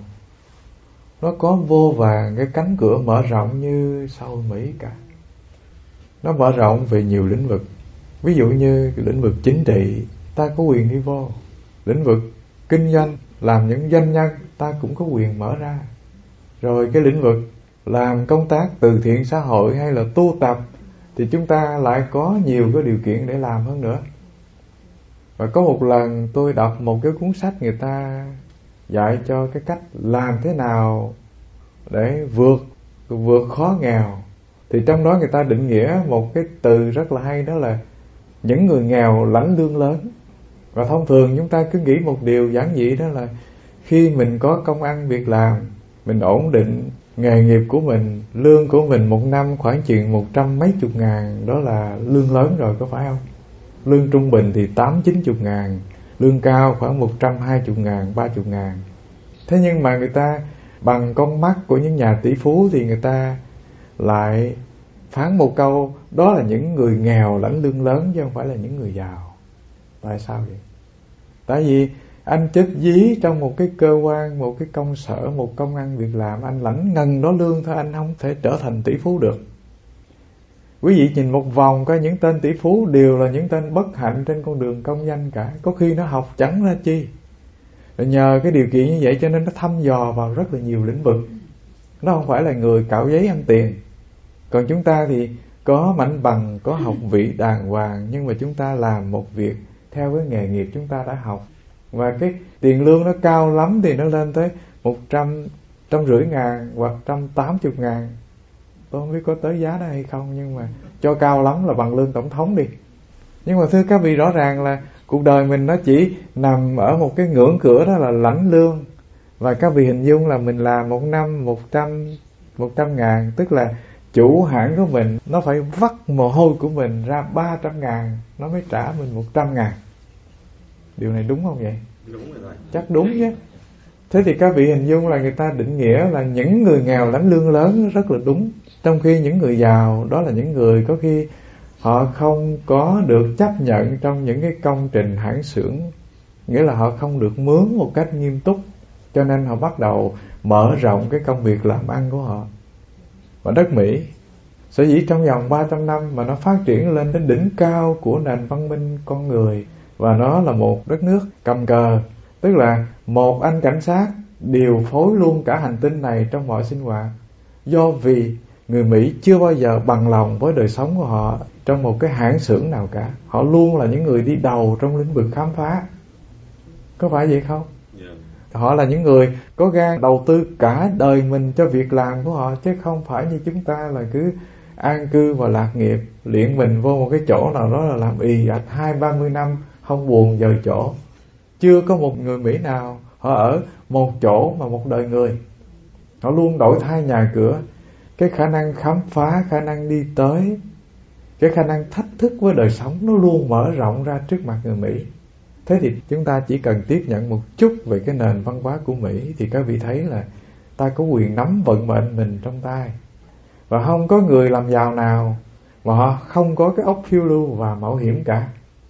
nó có vô vàn cái cánh cửa mở rộng như xã hội Mỹ cả. Nó mở rộng về nhiều lĩnh vực. Ví dụ như cái lĩnh vực chính trị, ta có quyền đi vô. Lĩnh vực kinh doanh, làm những doanh nhân, ta cũng có quyền mở ra. Rồi cái lĩnh vực làm công tác từ thiện xã hội hay là tu tập, thì chúng ta lại có nhiều cái điều kiện để làm hơn nữa. Và có một lần tôi đọc một cái cuốn sách, người ta dạy cho cái cách làm thế nào để vượt vượt khó nghèo. Thì trong đó người ta định nghĩa một cái từ rất là hay, đó là những người nghèo lãnh lương lớn. Và thông thường chúng ta cứ nghĩ một điều giản dị, đó là khi mình có công ăn việc làm, mình ổn định nghề nghiệp của mình, lương của mình một năm khoảng chừng một trăm mấy chục ngàn, đó là lương lớn rồi, có phải không? Lương trung bình thì tám chín chục ngàn, lương cao khoảng một trăm hai chục ngàn, ba chục ngàn. Thế nhưng mà người ta bằng con mắt của những nhà tỷ phú thì người ta lại phán một câu, đó là những người nghèo lãnh lương lớn chứ không phải là những người giàu. Tại sao vậy? Tại vì anh chất dí trong một cái cơ quan, một cái công sở, một công ăn việc làm, anh lãnh ngần đó lương thôi, anh không thể trở thành tỷ phú được. Quý vị nhìn một vòng coi, những tên tỷ phú đều là những tên bất hạnh trên con đường công danh cả. Có khi nó học chẳng ra chi, rồi nhờ cái điều kiện như vậy cho nên nó thăm dò vào rất là nhiều lĩnh vực. Nó không phải là người cạo giấy ăn tiền. Còn chúng ta thì có mảnh bằng, có học vị đàng hoàng, nhưng mà chúng ta làm một việc theo cái nghề nghiệp chúng ta đã học. Và cái tiền lương nó cao lắm thì nó lên tới một trăm, trăm rưỡi ngàn hoặc trăm tám chục ngàn. Tôi không biết có tới giá đó hay không, nhưng mà cho cao lắm là bằng lương tổng thống đi. Nhưng mà thưa các vị, rõ ràng là cuộc đời mình nó chỉ nằm ở một cái ngưỡng cửa, đó là lãnh lương. Và các vị hình dung là mình làm một năm một trăm, một trăm ngàn, tức là chủ hãng của mình nó phải vắt mồ hôi của mình ra ba trăm ngàn, nó mới trả mình một trăm ngàn. Điều này đúng không vậy? Đúng rồi. Chắc đúng chứ. Thế thì các vị hình dung là người ta định nghĩa là những người nghèo lãnh lương lớn rất là đúng. Trong khi những người giàu đó là những người có khi họ không có được chấp nhận trong những cái công trình hãng xưởng, nghĩa là họ không được mướn một cách nghiêm túc, cho nên họ bắt đầu mở rộng cái công việc làm ăn của họ. Và đất Mỹ sở dĩ trong vòng ba trăm năm mà nó phát triển lên đến đỉnh cao của nền văn minh con người, và nó là một đất nước cầm cờ, tức là một anh cảnh sát điều phối luôn cả hành tinh này trong mọi sinh hoạt. Do vì người Mỹ chưa bao giờ bằng lòng với đời sống của họ trong một cái hãng xưởng nào cả. Họ luôn là những người đi đầu trong lĩnh vực khám phá. Có phải vậy không? Yeah. Họ là những người có gan đầu tư cả đời mình cho việc làm của họ, chứ không phải như chúng ta là cứ an cư và lạc nghiệp, luyện mình vô một cái chỗ nào đó là làm ì ạch hai ba mươi năm không buồn dời chỗ. Chưa có một người Mỹ nào họ ở một chỗ mà một đời người. Họ luôn đổi thay nhà cửa. Cái khả năng khám phá, khả năng đi tới, cái khả năng thách thức với đời sống nó luôn mở rộng ra trước mặt người Mỹ. Thế thì chúng ta chỉ cần tiếp nhận một chút về cái nền văn hóa của Mỹ thì các vị thấy là ta có quyền nắm vận mệnh mình trong tay. Và không có người làm giàu nào mà họ không có cái óc phiêu lưu và mạo hiểm cả.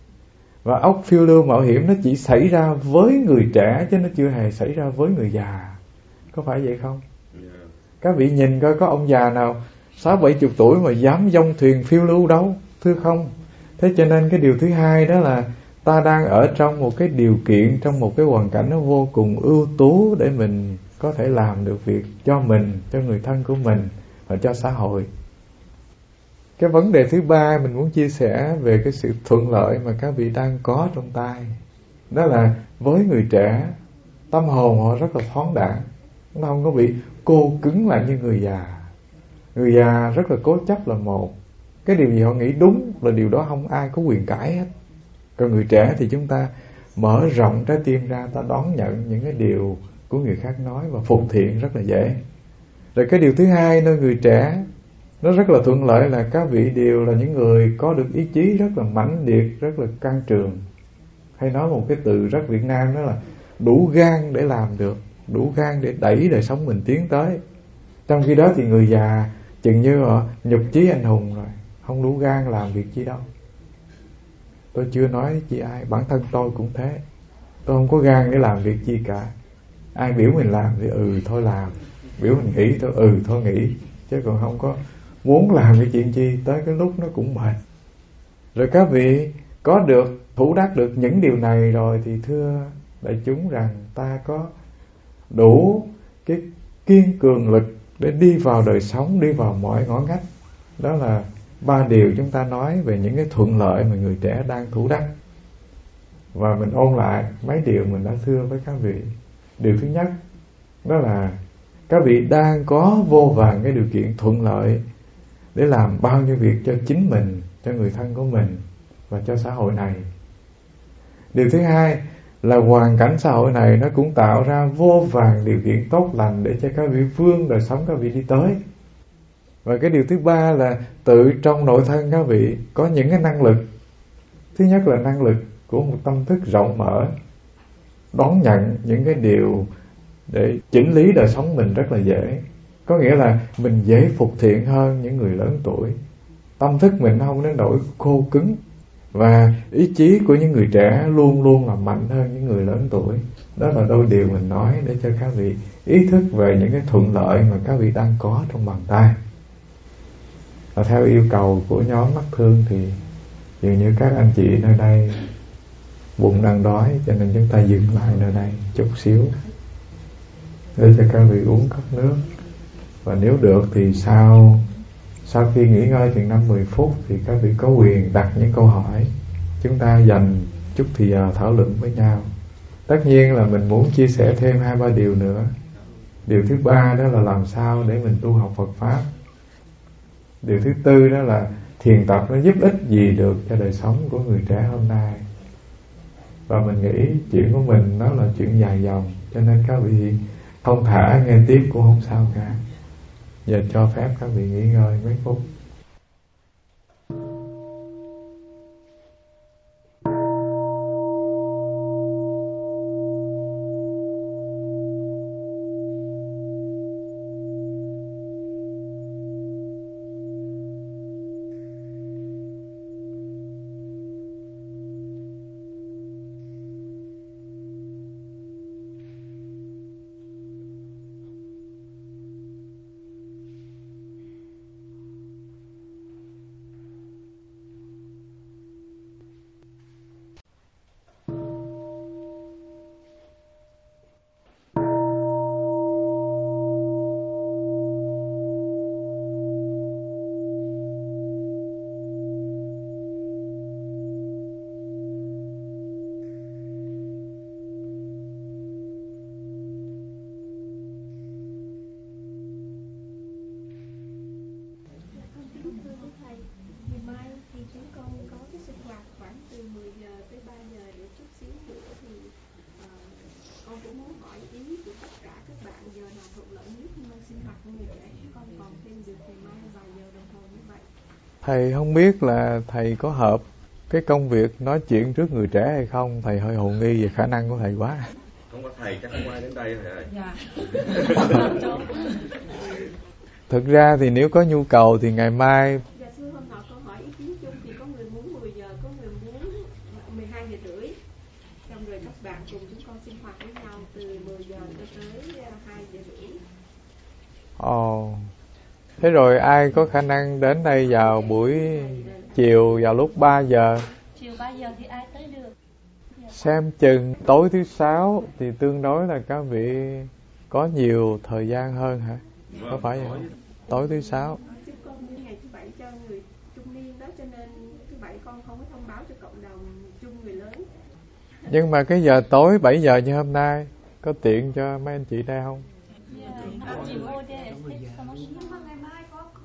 Và óc phiêu lưu mạo hiểm nó chỉ xảy ra với người trẻ, chứ nó chưa hề xảy ra với người già. Có phải vậy không? Các vị nhìn coi có ông già nào sáu bảy chục tuổi mà dám dông thuyền phiêu lưu đâu, thưa không? Thế cho nên cái điều thứ hai đó là ta đang ở trong một cái điều kiện, trong một cái hoàn cảnh nó vô cùng ưu tú để mình có thể làm được việc cho mình, cho người thân của mình và cho xã hội. Cái vấn đề thứ ba mình muốn chia sẻ về cái sự thuận lợi mà các vị đang có trong tay. Đó là với người trẻ, tâm hồn họ rất là thoáng đãng, nó không có bị cô cứng lại như người già. Người già rất là cố chấp là một, cái điều gì họ nghĩ đúng là điều đó không ai có quyền cãi hết. Còn người trẻ thì chúng ta mở rộng trái tim ra, ta đón nhận những cái điều của người khác nói và phục thiện rất là dễ. Rồi cái điều thứ hai nơi người trẻ nó rất là thuận lợi là các vị đều là những người có được ý chí rất là mãnh liệt, rất là can trường. Hay nói một cái từ rất Việt Nam đó là đủ gan để làm được, đủ gan để đẩy đời sống mình tiến tới. Trong khi đó thì người già chừng như là nhục chí anh hùng rồi, không đủ gan làm việc chi đâu. Tôi chưa nói chi ai, bản thân tôi cũng thế. Tôi không có gan để làm việc chi cả. Ai biểu mình làm thì ừ thôi làm, biểu mình nghỉ thôi ừ thôi nghỉ, chứ còn không có muốn làm cái chuyện chi. Tới cái lúc nó cũng mệt. Rồi các vị có được thủ đắc được những điều này rồi thì thưa đại chúng rằng ta có đủ cái kiên cường lực để đi vào đời sống, đi vào mọi ngõ ngách. Đó là ba điều chúng ta nói về những cái thuận lợi mà người trẻ đang thủ đắc. Và mình ôn lại mấy điều mình đã thưa với các vị. Điều thứ nhất đó là các vị đang có vô vàn cái điều kiện thuận lợi để làm bao nhiêu việc cho chính mình, cho người thân của mình và cho xã hội này. Điều thứ hai là hoàn cảnh xã hội này nó cũng tạo ra vô vàn điều kiện tốt lành để cho các vị vươn đời sống các vị đi tới. Và cái điều thứ ba là tự trong nội thân các vị có những cái năng lực. Thứ nhất là năng lực của một tâm thức rộng mở, đón nhận những cái điều để chỉnh lý đời sống mình rất là dễ. Có nghĩa là mình dễ phục thiện hơn những người lớn tuổi. Tâm thức mình không đến nỗi khô cứng. Và ý chí của những người trẻ luôn luôn là mạnh hơn những người lớn tuổi. Đó là đôi điều mình nói để cho các vị ý thức về những cái thuận lợi mà các vị đang có trong bàn tay. Và theo yêu cầu của nhóm mắt thương thì dường như các anh chị nơi đây bụng đang đói, cho nên chúng ta dừng lại nơi đây chút xíu để cho các vị uống cốc nước. Và nếu được thì sau Sau khi nghỉ ngơi chừng năm mười phút thì các vị có quyền đặt những câu hỏi. Chúng ta dành chút thì giờ thảo luận với nhau. Tất nhiên là mình muốn chia sẻ thêm hai ba điều nữa. Điều thứ ba đó là làm sao để mình tu học Phật Pháp. Điều thứ tư đó là thiền tập nó giúp ích gì được cho đời sống của người trẻ hôm nay. Và mình nghĩ chuyện của mình nó là chuyện dài dòng, cho nên các vị thông thả nghe tiếp cũng không sao cả. Giờ cho phép các vị nghỉ ngơi mấy phút. Thầy không biết là thầy có hợp cái công việc nói chuyện trước người trẻ hay không. Thầy hơi hồ nghi về khả năng của thầy quá. Không có thầy chắc không ai đến đây thầy. Dạ. Thực ra thì nếu có nhu cầu thì ngày mai. Dạ xưa hôm nọ câu hỏi ý kiến chung thì có người muốn mười giờ, có người muốn mười hai giờ rưỡi. Xong rồi các bạn cùng chúng con sinh hoạt với nhau từ mười giờ cho tới hai giờ rưỡi. Ồ. Thế rồi ai có khả năng đến đây vào buổi chiều vào lúc ba giờ? Chiều ba giờ thì ai tới được? Xem chừng tối thứ sáu thì tương đối là các vị có nhiều thời gian hơn hả? Có phải vậy không? Tối thứ sáu. Chúng con ngày thứ bảy cho người trung niên đó, cho nên thứ bảy con không có thông báo cho cộng đồng chung người lớn. Nhưng mà cái giờ tối bảy giờ như hôm nay có tiện cho mấy anh chị đây không?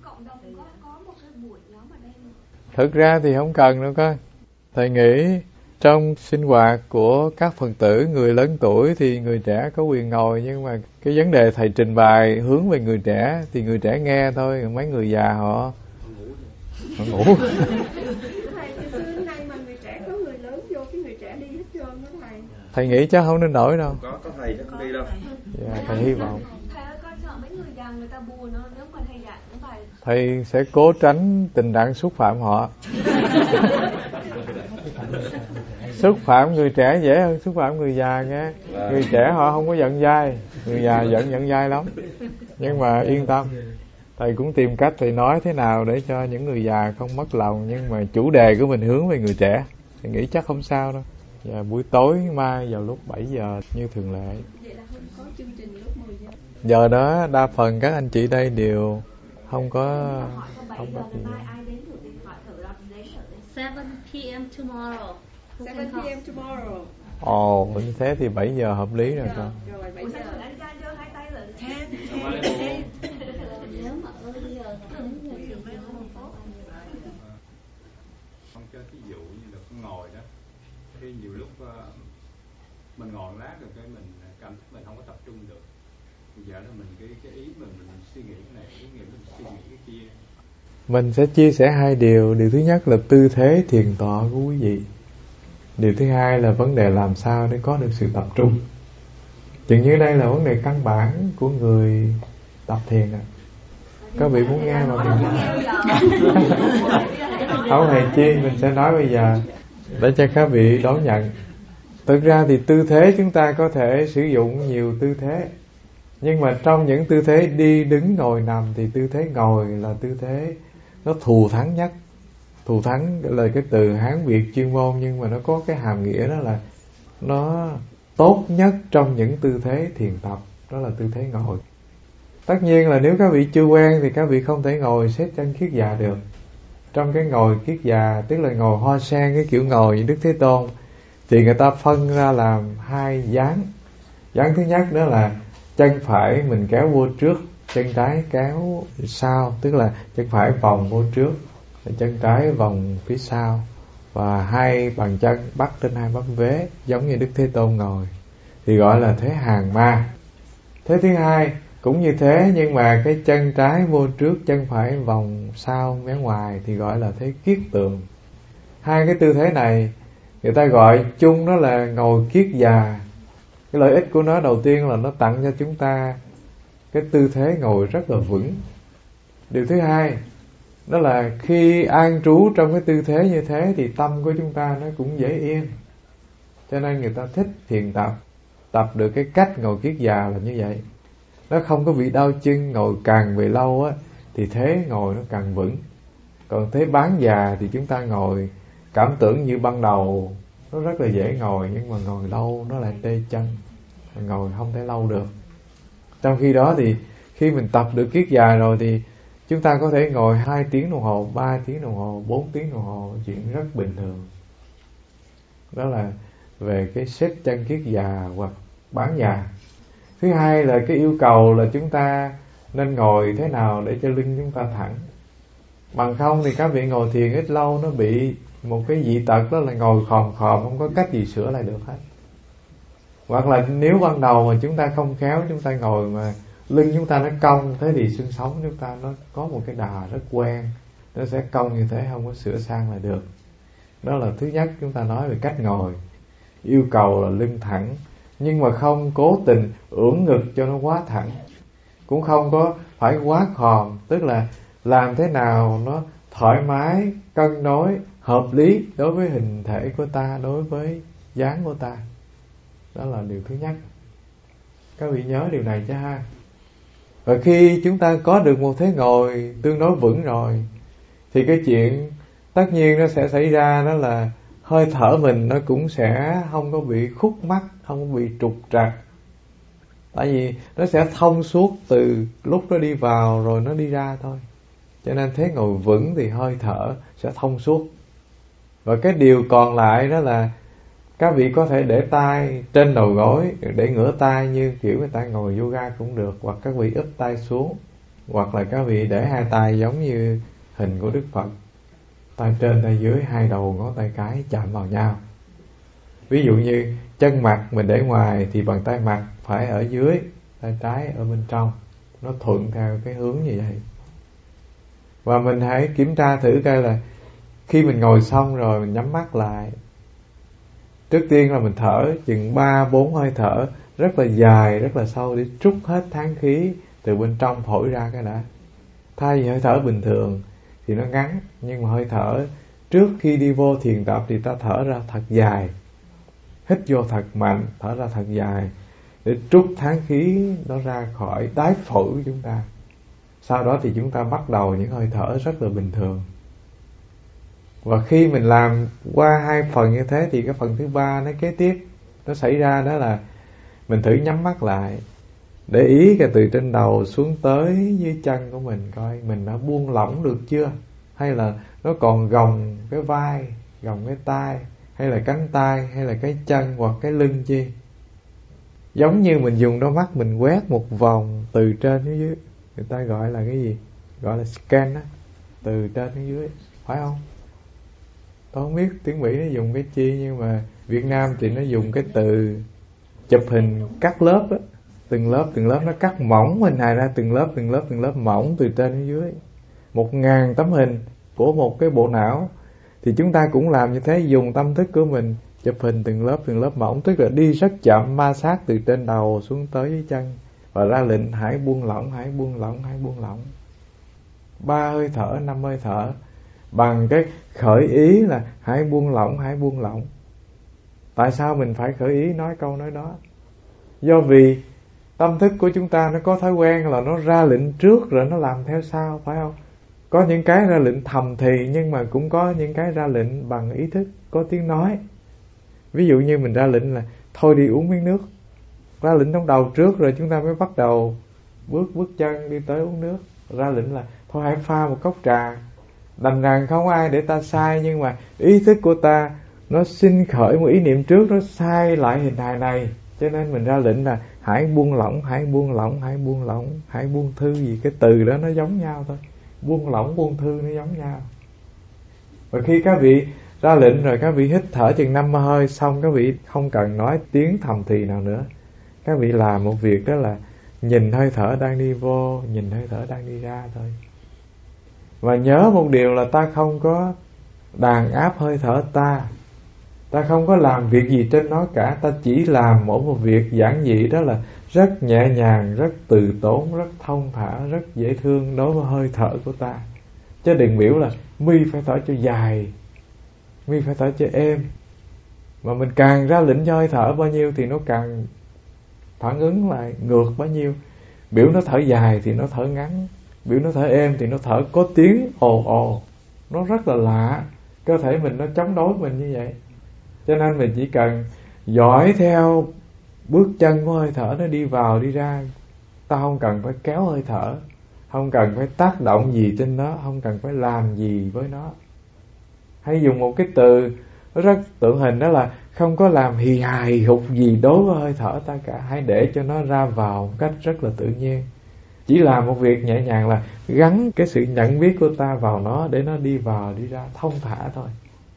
Thực ra thì không cần đâu con. Thầy nghĩ Trong sinh hoạt của các Phật tử, người lớn tuổi thì người trẻ có quyền ngồi, nhưng mà cái vấn đề thầy trình bày hướng về người trẻ thì người trẻ nghe thôi, mấy người già họ họ ngủ. Thầy, từ xưa nay mà người trẻ có người lớn vô, cái người trẻ đi hết trơn đó thầy. Thầy nghĩ chắc không nên nổi đâu. Có, có thầy chắc không đi đâu. Dạ, thầy hy vọng. Thầy ơi, con sợ mấy người già người ta buồn nữa, nếu mà thầy dạy cũng phải. Thầy sẽ cố tránh tình trạng xúc phạm họ. Xúc phạm người trẻ dễ hơn xúc phạm người già nghe. Người trẻ họ không có giận dai, người già giận giận dai lắm. Nhưng mà yên tâm, thầy cũng tìm cách thầy nói thế nào để cho những người già không mất lòng, nhưng mà chủ đề của mình hướng về người trẻ. Thầy nghĩ chắc không sao đâu. Và buổi tối mai vào lúc bảy giờ như thường lệ. Vậy là không có chương trình lúc mười giờ. Giờ đó đa phần các anh chị đây đều không có không có gì. seven p.m. tomorrow. seven p.m. tomorrow. Ồ, như thế thì bảy giờ hợp lý rồi con. Rồi bảy giờ. Nếu mà ơi bây giờ con cho ví dụ như là con ngồi đó, khi nhiều lúc uh, mình ngồi lát rồi cái mình cảm thấy mình không có tập trung được. Giờ là mình cái cái ý mình mình suy nghĩ cái này, ý nghĩ mình suy nghĩ cái kia. Mình sẽ chia sẻ hai điều. Điều thứ nhất là tư thế thiền tọa của quý vị. Điều thứ hai là vấn đề làm sao để có được sự tập trung. Chừng như đây là vấn đề căn bản của người tập thiền à. Các vị muốn nghe mà mình không hề chi, mình sẽ nói bây giờ để cho các vị đón nhận. Thực ra thì tư thế chúng ta có thể sử dụng nhiều tư thế, nhưng mà trong những tư thế đi, đứng, ngồi, nằm thì tư thế ngồi là tư thế nó thù thắng nhất. Thù thắng là cái từ Hán Việt chuyên môn, nhưng mà nó có cái hàm nghĩa đó là nó tốt nhất trong những tư thế thiền tập, đó là tư thế ngồi. Tất nhiên là nếu các vị chưa quen thì các vị không thể ngồi xếp chân kiết già được. Trong cái ngồi kiết già, tức là ngồi hoa sen, cái kiểu ngồi như Đức Thế Tôn, thì người ta phân ra làm hai dáng. Dáng thứ nhất đó là chân phải mình kéo vô trước, chân trái kéo sau, tức là chân phải vòng vô trước, chân trái vòng phía sau, và hai bàn chân bắt trên hai bắp vế giống như Đức Thế Tôn ngồi, thì gọi là thế hàng ma. Thế thứ hai cũng như thế, nhưng mà cái chân trái vô trước, chân phải vòng sau mé ngoài thì gọi là thế kiết tường. Hai cái tư thế này người ta gọi chung đó là ngồi kiết già. Cái lợi ích của nó đầu tiên là nó tặng cho chúng ta cái tư thế ngồi rất là vững. Điều thứ hai đó là khi an trú trong cái tư thế như thế thì tâm của chúng ta nó cũng dễ yên. Cho nên người ta thích thiền tập, tập được cái cách ngồi kiết già là như vậy. Nó không có bị đau chân, ngồi càng về lâu á thì thế ngồi nó càng vững. Còn thế bán già thì chúng ta ngồi cảm tưởng như ban đầu nó rất là dễ ngồi, nhưng mà ngồi lâu nó lại tê chân, ngồi không thể lâu được. Trong khi đó thì khi mình tập được kiết già rồi thì chúng ta có thể ngồi hai tiếng đồng hồ, ba tiếng đồng hồ, bốn tiếng đồng hồ, chuyện rất bình thường. Đó là về cái xếp chân kiết già hoặc bán già. Thứ hai là cái yêu cầu là chúng ta nên ngồi thế nào để cho lưng chúng ta thẳng. Bằng không thì các vị ngồi thiền ít lâu nó bị một cái dị tật, đó là ngồi khòm khòm, không có cách gì sửa lại được hết. Hoặc là nếu ban đầu mà chúng ta không khéo, chúng ta ngồi mà lưng chúng ta nó cong, thế thì xương sống chúng ta nó có một cái đà rất quen, nó sẽ cong như thế, không có sửa sang lại được. Đó là thứ nhất, chúng ta nói về cách ngồi. Yêu cầu là lưng thẳng, nhưng mà không cố tình ưỡn ngực cho nó quá thẳng, cũng không có phải quá khòm, tức là làm thế nào nó thoải mái, cân đối, hợp lý đối với hình thể của ta, đối với dáng của ta. Đó là điều thứ nhất. Các vị nhớ điều này chứ ha. Và khi chúng ta có được một thế ngồi tương đối vững rồi thì cái chuyện tất nhiên nó sẽ xảy ra, đó là hơi thở mình nó cũng sẽ không có bị khúc mắc, không có bị trục trặc. Tại vì nó sẽ thông suốt từ lúc nó đi vào rồi nó đi ra thôi. Cho nên thế ngồi vững thì hơi thở sẽ thông suốt. Và cái điều còn lại đó là các vị có thể để tay trên đầu gối để ngửa tay như kiểu người ta ngồi yoga cũng được, hoặc các vị úp tay xuống, hoặc là các vị để hai tay giống như hình của Đức Phật, tay trên tay dưới, hai đầu ngón tay cái chạm vào nhau. Ví dụ như chân mặt mình để ngoài thì bàn tay mặt phải ở dưới, tay trái ở bên trong, nó thuận theo cái hướng như vậy. Và mình hãy kiểm tra thử coi là khi mình ngồi xong rồi mình nhắm mắt lại, trước tiên là mình thở chừng ba bốn hơi thở rất là dài, rất là sâu để trút hết tán khí từ bên trong thổi ra cái đã. Thay vì hơi thở bình thường thì nó ngắn, nhưng mà hơi thở trước khi đi vô thiền tập thì ta thở ra thật dài, hít vô thật mạnh, thở ra thật dài để trút tán khí nó ra khỏi đáy phổi của chúng ta. Sau đó thì chúng ta bắt đầu những hơi thở rất là bình thường. Và khi mình làm qua hai phần như thế thì cái phần thứ ba nó kế tiếp nó xảy ra, đó là mình thử nhắm mắt lại, để ý cái từ trên đầu xuống tới dưới chân của mình, coi mình đã buông lỏng được chưa, hay là nó còn gồng cái vai, gồng cái tay, hay là cánh tay, hay là cái chân hoặc cái lưng chi. Giống như mình dùng đôi mắt mình quét một vòng từ trên đến dưới, người ta gọi là cái gì, gọi là scan đó, từ trên đến dưới, phải không? Tôi không biết tiếng Mỹ nó dùng cái chi, nhưng mà Việt Nam thì nó dùng cái từ chụp hình cắt lớp á, từng lớp từng lớp nó cắt mỏng hình hài ra từng lớp từng lớp từng lớp mỏng từ trên đến dưới. Một ngàn tấm hình của một cái bộ não thì chúng ta cũng làm như thế, dùng tâm thức của mình chụp hình từng lớp từng lớp mỏng, tức là đi rất chậm, ma sát từ trên đầu xuống tới dưới chân, và ra lệnh hãy buông lỏng, hãy buông lỏng, hãy buông lỏng. Ba hơi thở, năm hơi thở, bằng cái khởi ý là hãy buông lỏng, hãy buông lỏng. Tại sao mình phải khởi ý nói câu nói đó? Do vì tâm thức của chúng ta nó có thói quen là nó ra lệnh trước rồi nó làm theo sau, phải không? Có những cái ra lệnh thầm thì, nhưng mà cũng có những cái ra lệnh bằng ý thức, có tiếng nói. Ví dụ như mình ra lệnh là thôi đi uống miếng nước, ra lệnh trong đầu trước rồi chúng ta mới bắt đầu bước bước chân đi tới uống nước. Ra lệnh là thôi hãy pha một cốc trà. Đành rằng không ai để ta sai, nhưng mà ý thức của ta nó sinh khởi một ý niệm trước, nó sai lại hình hài này, cho nên mình ra lệnh là hãy buông lỏng, hãy buông lỏng, hãy buông lỏng, hãy buông thư gì. Cái từ đó nó giống nhau thôi, buông lỏng, buông thư nó giống nhau. Và khi các vị ra lệnh rồi, các vị hít thở chừng năm hơi xong, các vị không cần nói tiếng thầm thì nào nữa. Các vị làm một việc, đó là nhìn hơi thở đang đi vô, nhìn hơi thở đang đi ra thôi. Và nhớ một điều là ta không có đàn áp hơi thở ta, ta không có làm việc gì trên nó cả. Ta chỉ làm mỗi một việc giản dị, đó là rất nhẹ nhàng, rất từ tốn, rất thông thả, rất dễ thương đối với hơi thở của ta. Chứ đừng biểu là mi phải thở cho dài, mi phải thở cho êm. Mà mình càng ra lệnh cho hơi thở bao nhiêu thì nó càng phản ứng lại ngược bấy nhiêu. Biểu nó thở dài thì nó thở ngắn, biểu nó thở êm thì nó thở có tiếng ồ ồ. Nó rất là lạ, cơ thể mình nó chống đối mình như vậy. Cho nên mình chỉ cần dõi theo bước chân của hơi thở, nó đi vào đi ra. Ta không cần phải kéo hơi thở, không cần phải tác động gì trên nó, không cần phải làm gì với nó. Hay dùng một cái từ rất tượng hình, đó là không có làm hì hài hụt gì đối với hơi thở ta cả. Hãy để cho nó ra vào một cách rất là tự nhiên. Chỉ làm một việc nhẹ nhàng là gắn cái sự nhận biết của ta vào nó, để nó đi vào đi ra thông thả thôi.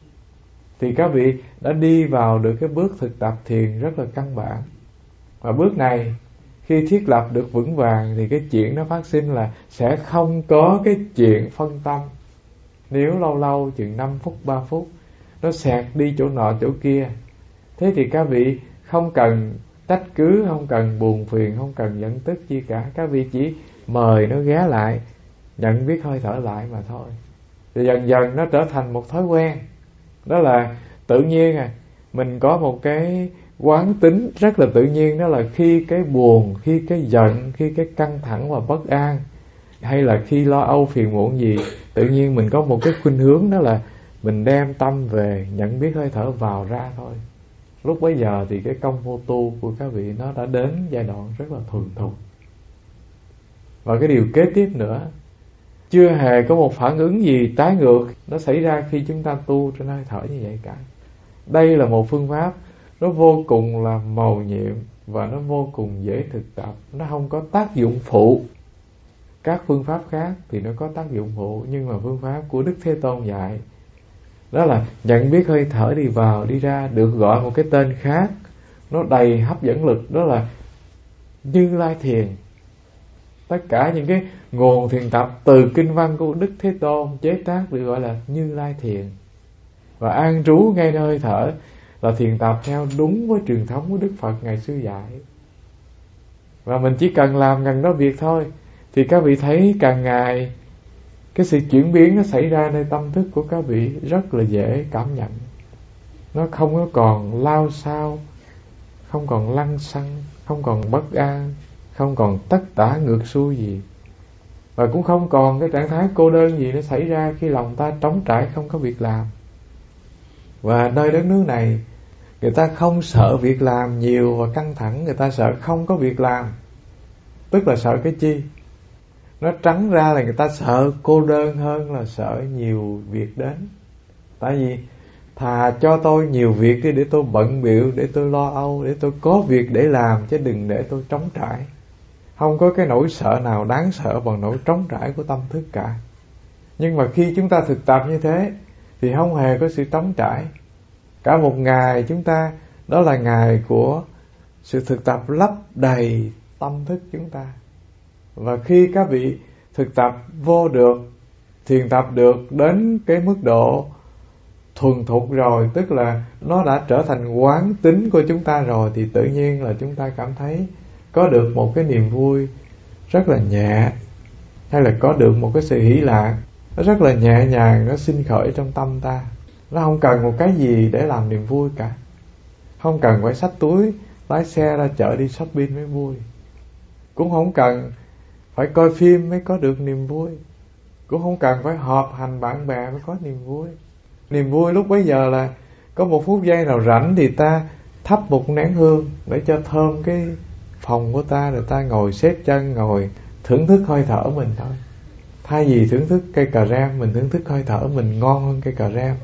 Thì các vị đã đi vào được cái bước thực tập thiền rất là căn bản. Và bước này khi thiết lập được vững vàng thì cái chuyện nó phát sinh là sẽ không có cái chuyện phân tâm. Nếu lâu lâu chừng năm phút, ba phút nó xẹt đi chỗ nọ chỗ kia, thế thì các vị không cần trách cứ, không cần buồn phiền, không cần giận tức chi cả. Các vị chỉ mời nó ghé lại, nhận biết hơi thở lại mà thôi. Rồi dần dần nó trở thành một thói quen. Đó là tự nhiên à. Mình có một cái quán tính rất là tự nhiên, đó là khi cái buồn, khi cái giận, khi cái căng thẳng và bất an, hay là khi lo âu phiền muộn gì, tự nhiên mình có một cái khuynh hướng, đó là mình đem tâm về nhận biết hơi thở vào ra thôi. Lúc bấy giờ thì cái công phu tu của các vị nó đã đến giai đoạn rất là thuần thục. Và cái điều kế tiếp nữa, chưa hề có một phản ứng gì trái ngược nó xảy ra khi chúng ta tu trên hơi thở như vậy cả. Đây là một phương pháp nó vô cùng là mầu nhiệm và nó vô cùng dễ thực tập. Nó không có tác dụng phụ. Các phương pháp khác thì nó có tác dụng phụ, nhưng mà phương pháp của Đức Thế Tôn dạy Đó là nhận biết hơi thở đi vào đi ra, được gọi một cái tên khác, nó đầy hấp dẫn lực, đó là Như Lai Thiền. Tất cả những cái nguồn thiền tập từ kinh văn của Đức Thế Tôn chế tác được gọi là Như Lai Thiền. Và an trú ngay nơi hơi thở là thiền tập theo đúng với truyền thống của Đức Phật ngày xưa dạy. Và mình chỉ cần làm gần đó việc thôi, thì các vị thấy càng ngày cái sự chuyển biến nó xảy ra nơi tâm thức của các vị rất là dễ cảm nhận. Nó không có còn lao sao, không còn lăng xăng, không còn bất an, không còn tất tả ngược xuôi gì, và cũng không còn cái trạng thái cô đơn gì nó xảy ra khi lòng ta trống trải không có việc làm. Và nơi đất nước này, người ta không sợ việc làm nhiều và căng thẳng, người ta sợ không có việc làm. Tức là sợ cái chi? Nó trắng ra là người ta sợ cô đơn hơn là sợ nhiều việc đến. Tại vì thà cho tôi nhiều việc đi để tôi bận bịu, để tôi lo âu, để tôi có việc để làm, chứ đừng để tôi trống trải. Không có cái nỗi sợ nào đáng sợ bằng nỗi trống trải của tâm thức cả. Nhưng mà khi chúng ta thực tập như thế thì không hề có sự trống trải. Cả một ngày chúng ta, đó là ngày của sự thực tập lấp đầy tâm thức chúng ta. Và khi các vị thực tập vô được, thiền tập được đến cái mức độ thuần thục rồi, tức là nó đã trở thành quán tính của chúng ta rồi, thì tự nhiên là chúng ta cảm thấy có được một cái niềm vui rất là nhẹ, hay là có được một cái sự hỷ lạc nó rất là nhẹ nhàng, nó sinh khởi trong tâm ta. Nó không cần một cái gì để làm niềm vui cả. Không cần phải xách túi lái xe ra chợ đi shopping mới vui, cũng không cần phải coi phim mới có được niềm vui, cũng không cần phải họp hành bạn bè mới có niềm vui. Niềm vui lúc bấy giờ là có một phút giây nào rảnh thì ta thắp một nén hương để cho thơm cái phòng của ta, rồi ta ngồi xếp chân, ngồi thưởng thức hơi thở mình thôi. Thay vì thưởng thức cây cà rem, mình thưởng thức hơi thở mình ngon hơn cây cà rem.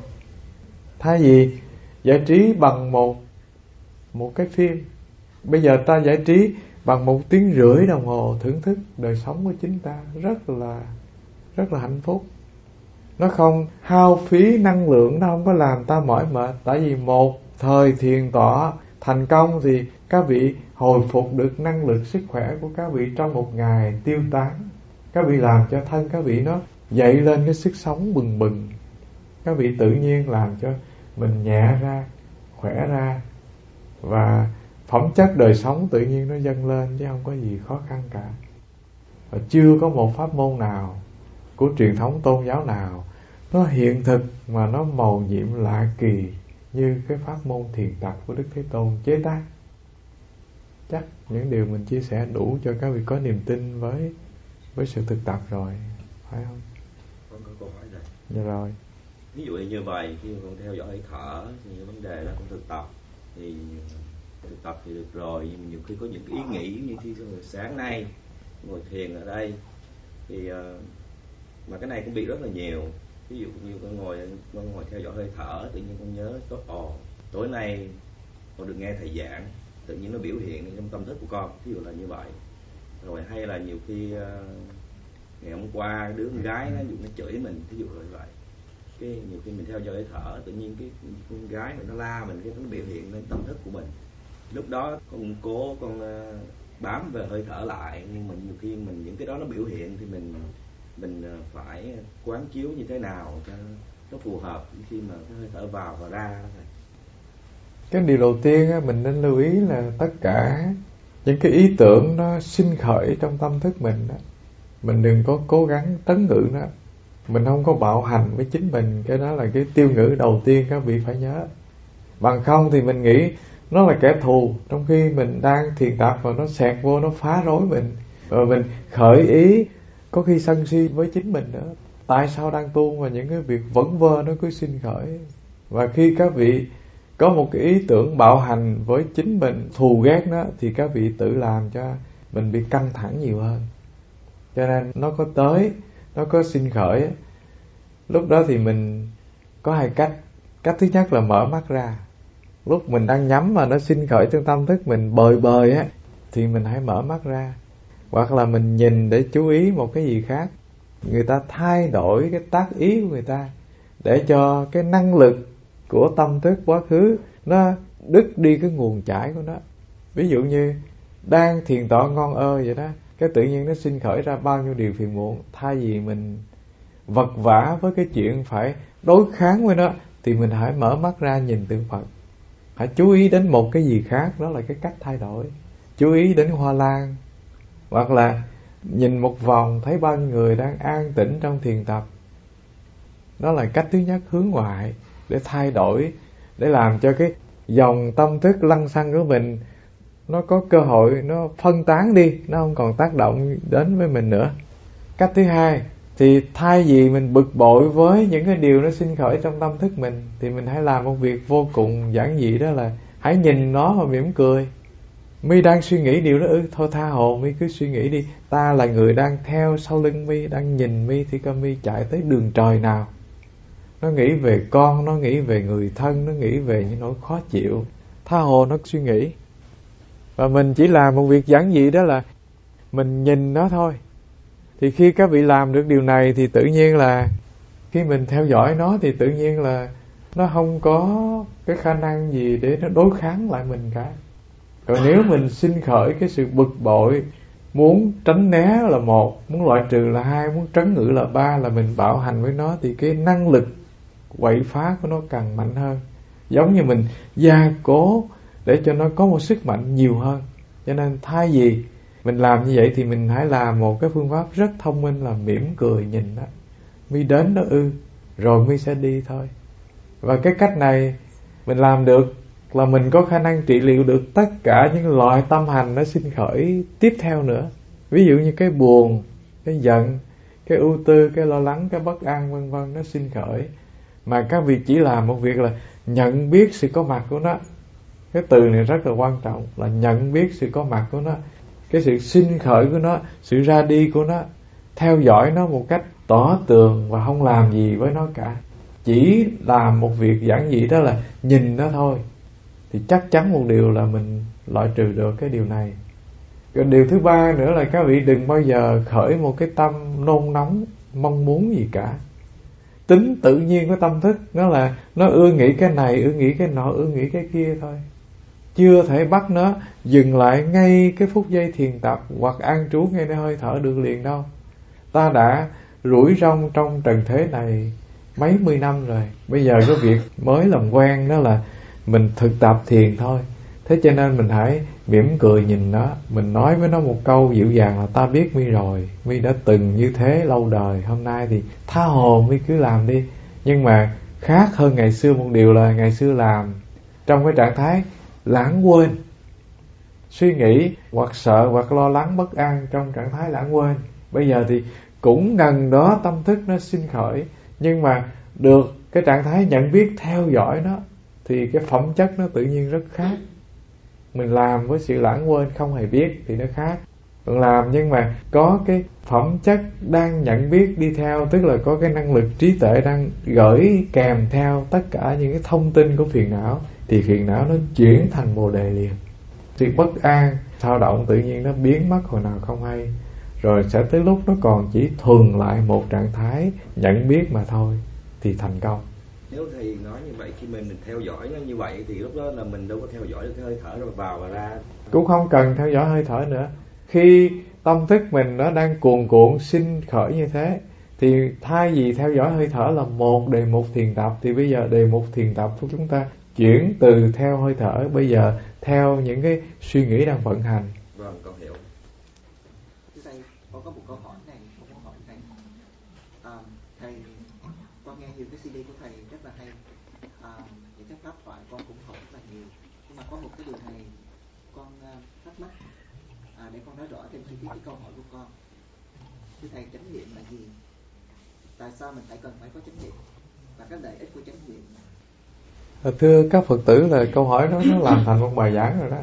Thay vì giải trí bằng một một cái phim, bây giờ ta giải trí bằng một tiếng rưỡi đồng hồ thưởng thức đời sống của chính ta, rất là rất là hạnh phúc. Nó không hao phí năng lượng, nó không có làm ta mỏi mệt. Tại vì một thời thiền tọa thành công thì các vị hồi phục được năng lực sức khỏe của các vị trong một ngày tiêu tán. Các vị làm cho thân các vị nó dậy lên cái sức sống bừng bừng. Các vị tự nhiên làm cho mình nhẹ ra, khỏe ra, và phẩm chất đời sống tự nhiên nó dâng lên, chứ không có gì khó khăn cả. Và chưa có một pháp môn nào của truyền thống tôn giáo nào nó hiện thực mà nó mầu nhiệm lạ kỳ như cái pháp môn thiền tập của Đức Thế Tôn chế tác. Chắc những điều mình chia sẻ đủ cho các vị có niềm tin với với sự thực tập rồi, phải không? Con có câu hỏi này. Dạ rồi. Ví dụ như vậy, khi con theo dõi hơi thở thì vấn đề là con thực tập thì thực tập thì được rồi, nhưng nhiều khi có những cái ý nghĩ như khi sáng nay ngồi thiền ở đây thì mà cái này cũng bị rất là nhiều. Ví dụ như con ngồi con ngồi theo dõi hơi thở, tự nhiên con nhớ tối ồ tối nay con được nghe thầy giảng, tự nhiên nó biểu hiện trong tâm thức của con, ví dụ là như vậy. Rồi hay là nhiều khi uh, ngày hôm qua đứa con gái nó, nó chửi mình, ví dụ là như vậy. Cái nhiều khi mình theo dõi hơi thở, tự nhiên cái con gái mình nó la mình, cái nó biểu hiện lên tâm thức của mình. Lúc đó con cố con uh, bám về hơi thở lại, nhưng mà nhiều khi mình những cái đó nó biểu hiện thì mình mình phải quán chiếu như thế nào cho nó phù hợp khi mà cái hơi thở vào và ra. Cái điều đầu tiên á, mình nên lưu ý là tất cả những cái ý tưởng nó sinh khởi trong tâm thức mình đó, mình đừng có cố gắng trấn ngự nó. Mình không có bạo hành với chính mình. Cái đó là cái tiêu ngữ đầu tiên các vị phải nhớ. Bằng không thì mình nghĩ nó là kẻ thù, trong khi mình đang thiền tập và nó xẹt vô, nó phá rối mình, rồi mình khởi ý có khi sân si với chính mình nữa. Tại sao đang tu mà những cái việc vẩn vơ nó cứ sinh khởi? Và khi các vị có một cái ý tưởng bạo hành với chính mình, thù ghét nó, thì các vị tự làm cho mình bị căng thẳng nhiều hơn. Cho nên nó có tới, nó có sinh khởi, lúc đó thì mình có hai cách. Cách thứ nhất là mở mắt ra. Lúc mình đang nhắm mà nó sinh khởi trong tâm thức mình bời bời á, thì mình hãy mở mắt ra. Hoặc là mình nhìn để chú ý một cái gì khác. Người ta thay đổi cái tác ý của người ta để cho cái năng lực của tâm thức quá khứ nó đứt đi cái nguồn chảy của nó. Ví dụ như đang thiền tọa ngon ơ vậy đó, cái tự nhiên nó sinh khởi ra bao nhiêu điều phiền muộn. Thay vì mình vật vã với cái chuyện phải đối kháng với nó, thì mình hãy mở mắt ra nhìn tượng Phật, hãy chú ý đến một cái gì khác. Đó là cái cách thay đổi. Chú ý đến hoa lan, hoặc là nhìn một vòng thấy bao nhiêu người đang an tĩnh trong thiền tập. Đó là cách thứ nhất, hướng ngoại để thay đổi, để làm cho cái dòng tâm thức lăng xăng của mình nó có cơ hội nó phân tán đi, nó không còn tác động đến với mình nữa. Cách thứ hai thì thay vì mình bực bội với những cái điều nó sinh khởi trong tâm thức mình, thì mình hãy làm một việc vô cùng giản dị, đó là hãy nhìn nó và mỉm cười. Mi đang suy nghĩ điều đó ư? Thôi tha hồ, Mi cứ suy nghĩ đi. Ta là người đang theo sau lưng Mi, đang nhìn Mi, thì coi Mi chạy tới đường trời nào. Nó nghĩ về con, nó nghĩ về người thân, nó nghĩ về những nỗi khó chịu. Tha hồ nó suy nghĩ. Và mình chỉ làm một việc giản dị, đó là mình nhìn nó thôi. Thì khi các vị làm được điều này thì tự nhiên là khi mình theo dõi nó thì tự nhiên là nó không có cái khả năng gì để nó đối kháng lại mình cả. Còn nếu mình sinh khởi cái sự bực bội, muốn tránh né là một, muốn loại trừ là hai, muốn trấn ngự là ba, là mình bạo hành với nó, thì cái năng lực quậy phá của nó càng mạnh hơn. Giống như mình gia cố để cho nó có một sức mạnh nhiều hơn. Cho nên thay vì mình làm như vậy thì mình hãy làm một cái phương pháp rất thông minh là mỉm cười nhìn đó. Mi đến đó ư, rồi Mi sẽ đi thôi. Và cái cách này mình làm được là mình có khả năng trị liệu được tất cả những loại tâm hành nó sinh khởi tiếp theo nữa. Ví dụ như cái buồn, cái giận, cái ưu tư, cái lo lắng, cái bất an vân vân nó sinh khởi. Mà các vị chỉ làm một việc là nhận biết sự có mặt của nó. Cái từ này rất là quan trọng, là nhận biết sự có mặt của nó, cái sự sinh khởi của nó, sự ra đi của nó. Theo dõi nó một cách tỏ tường và không làm gì với nó cả. Chỉ làm một việc giản dị, đó là nhìn nó thôi. Thì chắc chắn một điều là mình loại trừ được cái điều này. Còn điều thứ ba nữa là các vị đừng bao giờ khởi một cái tâm nôn nóng, mong muốn gì cả. Tính tự nhiên của tâm thức nó là nó ưa nghĩ cái này, ưa nghĩ cái nọ, ưa nghĩ cái kia thôi. Chưa thể bắt nó dừng lại ngay cái phút giây thiền tập hoặc an trú ngay nơi hơi thở được liền đâu. Ta đã rủi rong trong trần thế này mấy mươi năm rồi. Bây giờ cái việc mới làm quen đó là mình thực tập thiền thôi. Thế cho nên mình hãy mỉm cười nhìn nó. Mình nói với nó một câu dịu dàng là ta biết Mi rồi, Mi đã từng như thế lâu đời. Hôm nay thì tha hồ Mi cứ làm đi. Nhưng mà khác hơn ngày xưa một điều là ngày xưa làm trong cái trạng thái lãng quên, suy nghĩ hoặc sợ hoặc lo lắng bất an trong trạng thái lãng quên. Bây giờ thì cũng gần đó tâm thức nó sinh khởi, nhưng mà được cái trạng thái nhận biết theo dõi nó, thì cái phẩm chất nó tự nhiên rất khác. Mình làm với sự lãng quên không hề biết thì nó khác. Còn làm nhưng mà có cái phẩm chất đang nhận biết đi theo, tức là có cái năng lực trí tuệ đang gửi kèm theo tất cả những cái thông tin của phiền não, thì phiền não nó chuyển thành bồ đề liền. Sự bất an, thao động tự nhiên nó biến mất hồi nào không hay. Rồi sẽ tới lúc nó còn chỉ thuần lại một trạng thái nhận biết mà thôi, thì thành công. Nếu thầy nói như vậy, khi mình theo dõi nó như vậy thì lúc đó là mình đâu có theo dõi được cái hơi thở rồi vào và ra. Cũng không cần theo dõi hơi thở nữa. Khi tâm thức mình nó đang cuồn cuộn sinh khởi như thế, thì thay vì theo dõi hơi thở là một đề mục thiền tập, thì bây giờ đề mục thiền tập của chúng ta chuyển từ theo hơi thở bây giờ theo những cái suy nghĩ đang vận hành. Vâng, con hiểu. Thưa thầy, con có một câu hỏi này, con muốn hỏi thầy. À, thầy, con nghe nhiều cái xê đê của thầy rất là hay. À, những cái pháp thoại con cũng học rất là nhiều. Nhưng mà có một cái điều này con uh, thắc mắc. À, để con nói rõ thêm chi tiết cái câu hỏi của con. Thưa thầy, chánh niệm là gì? Tại sao mình phải cần phải có chánh niệm? Và các lợi ích của chánh niệm? Thưa các Phật tử, là câu hỏi đó nó làm thành một bài giảng rồi đó.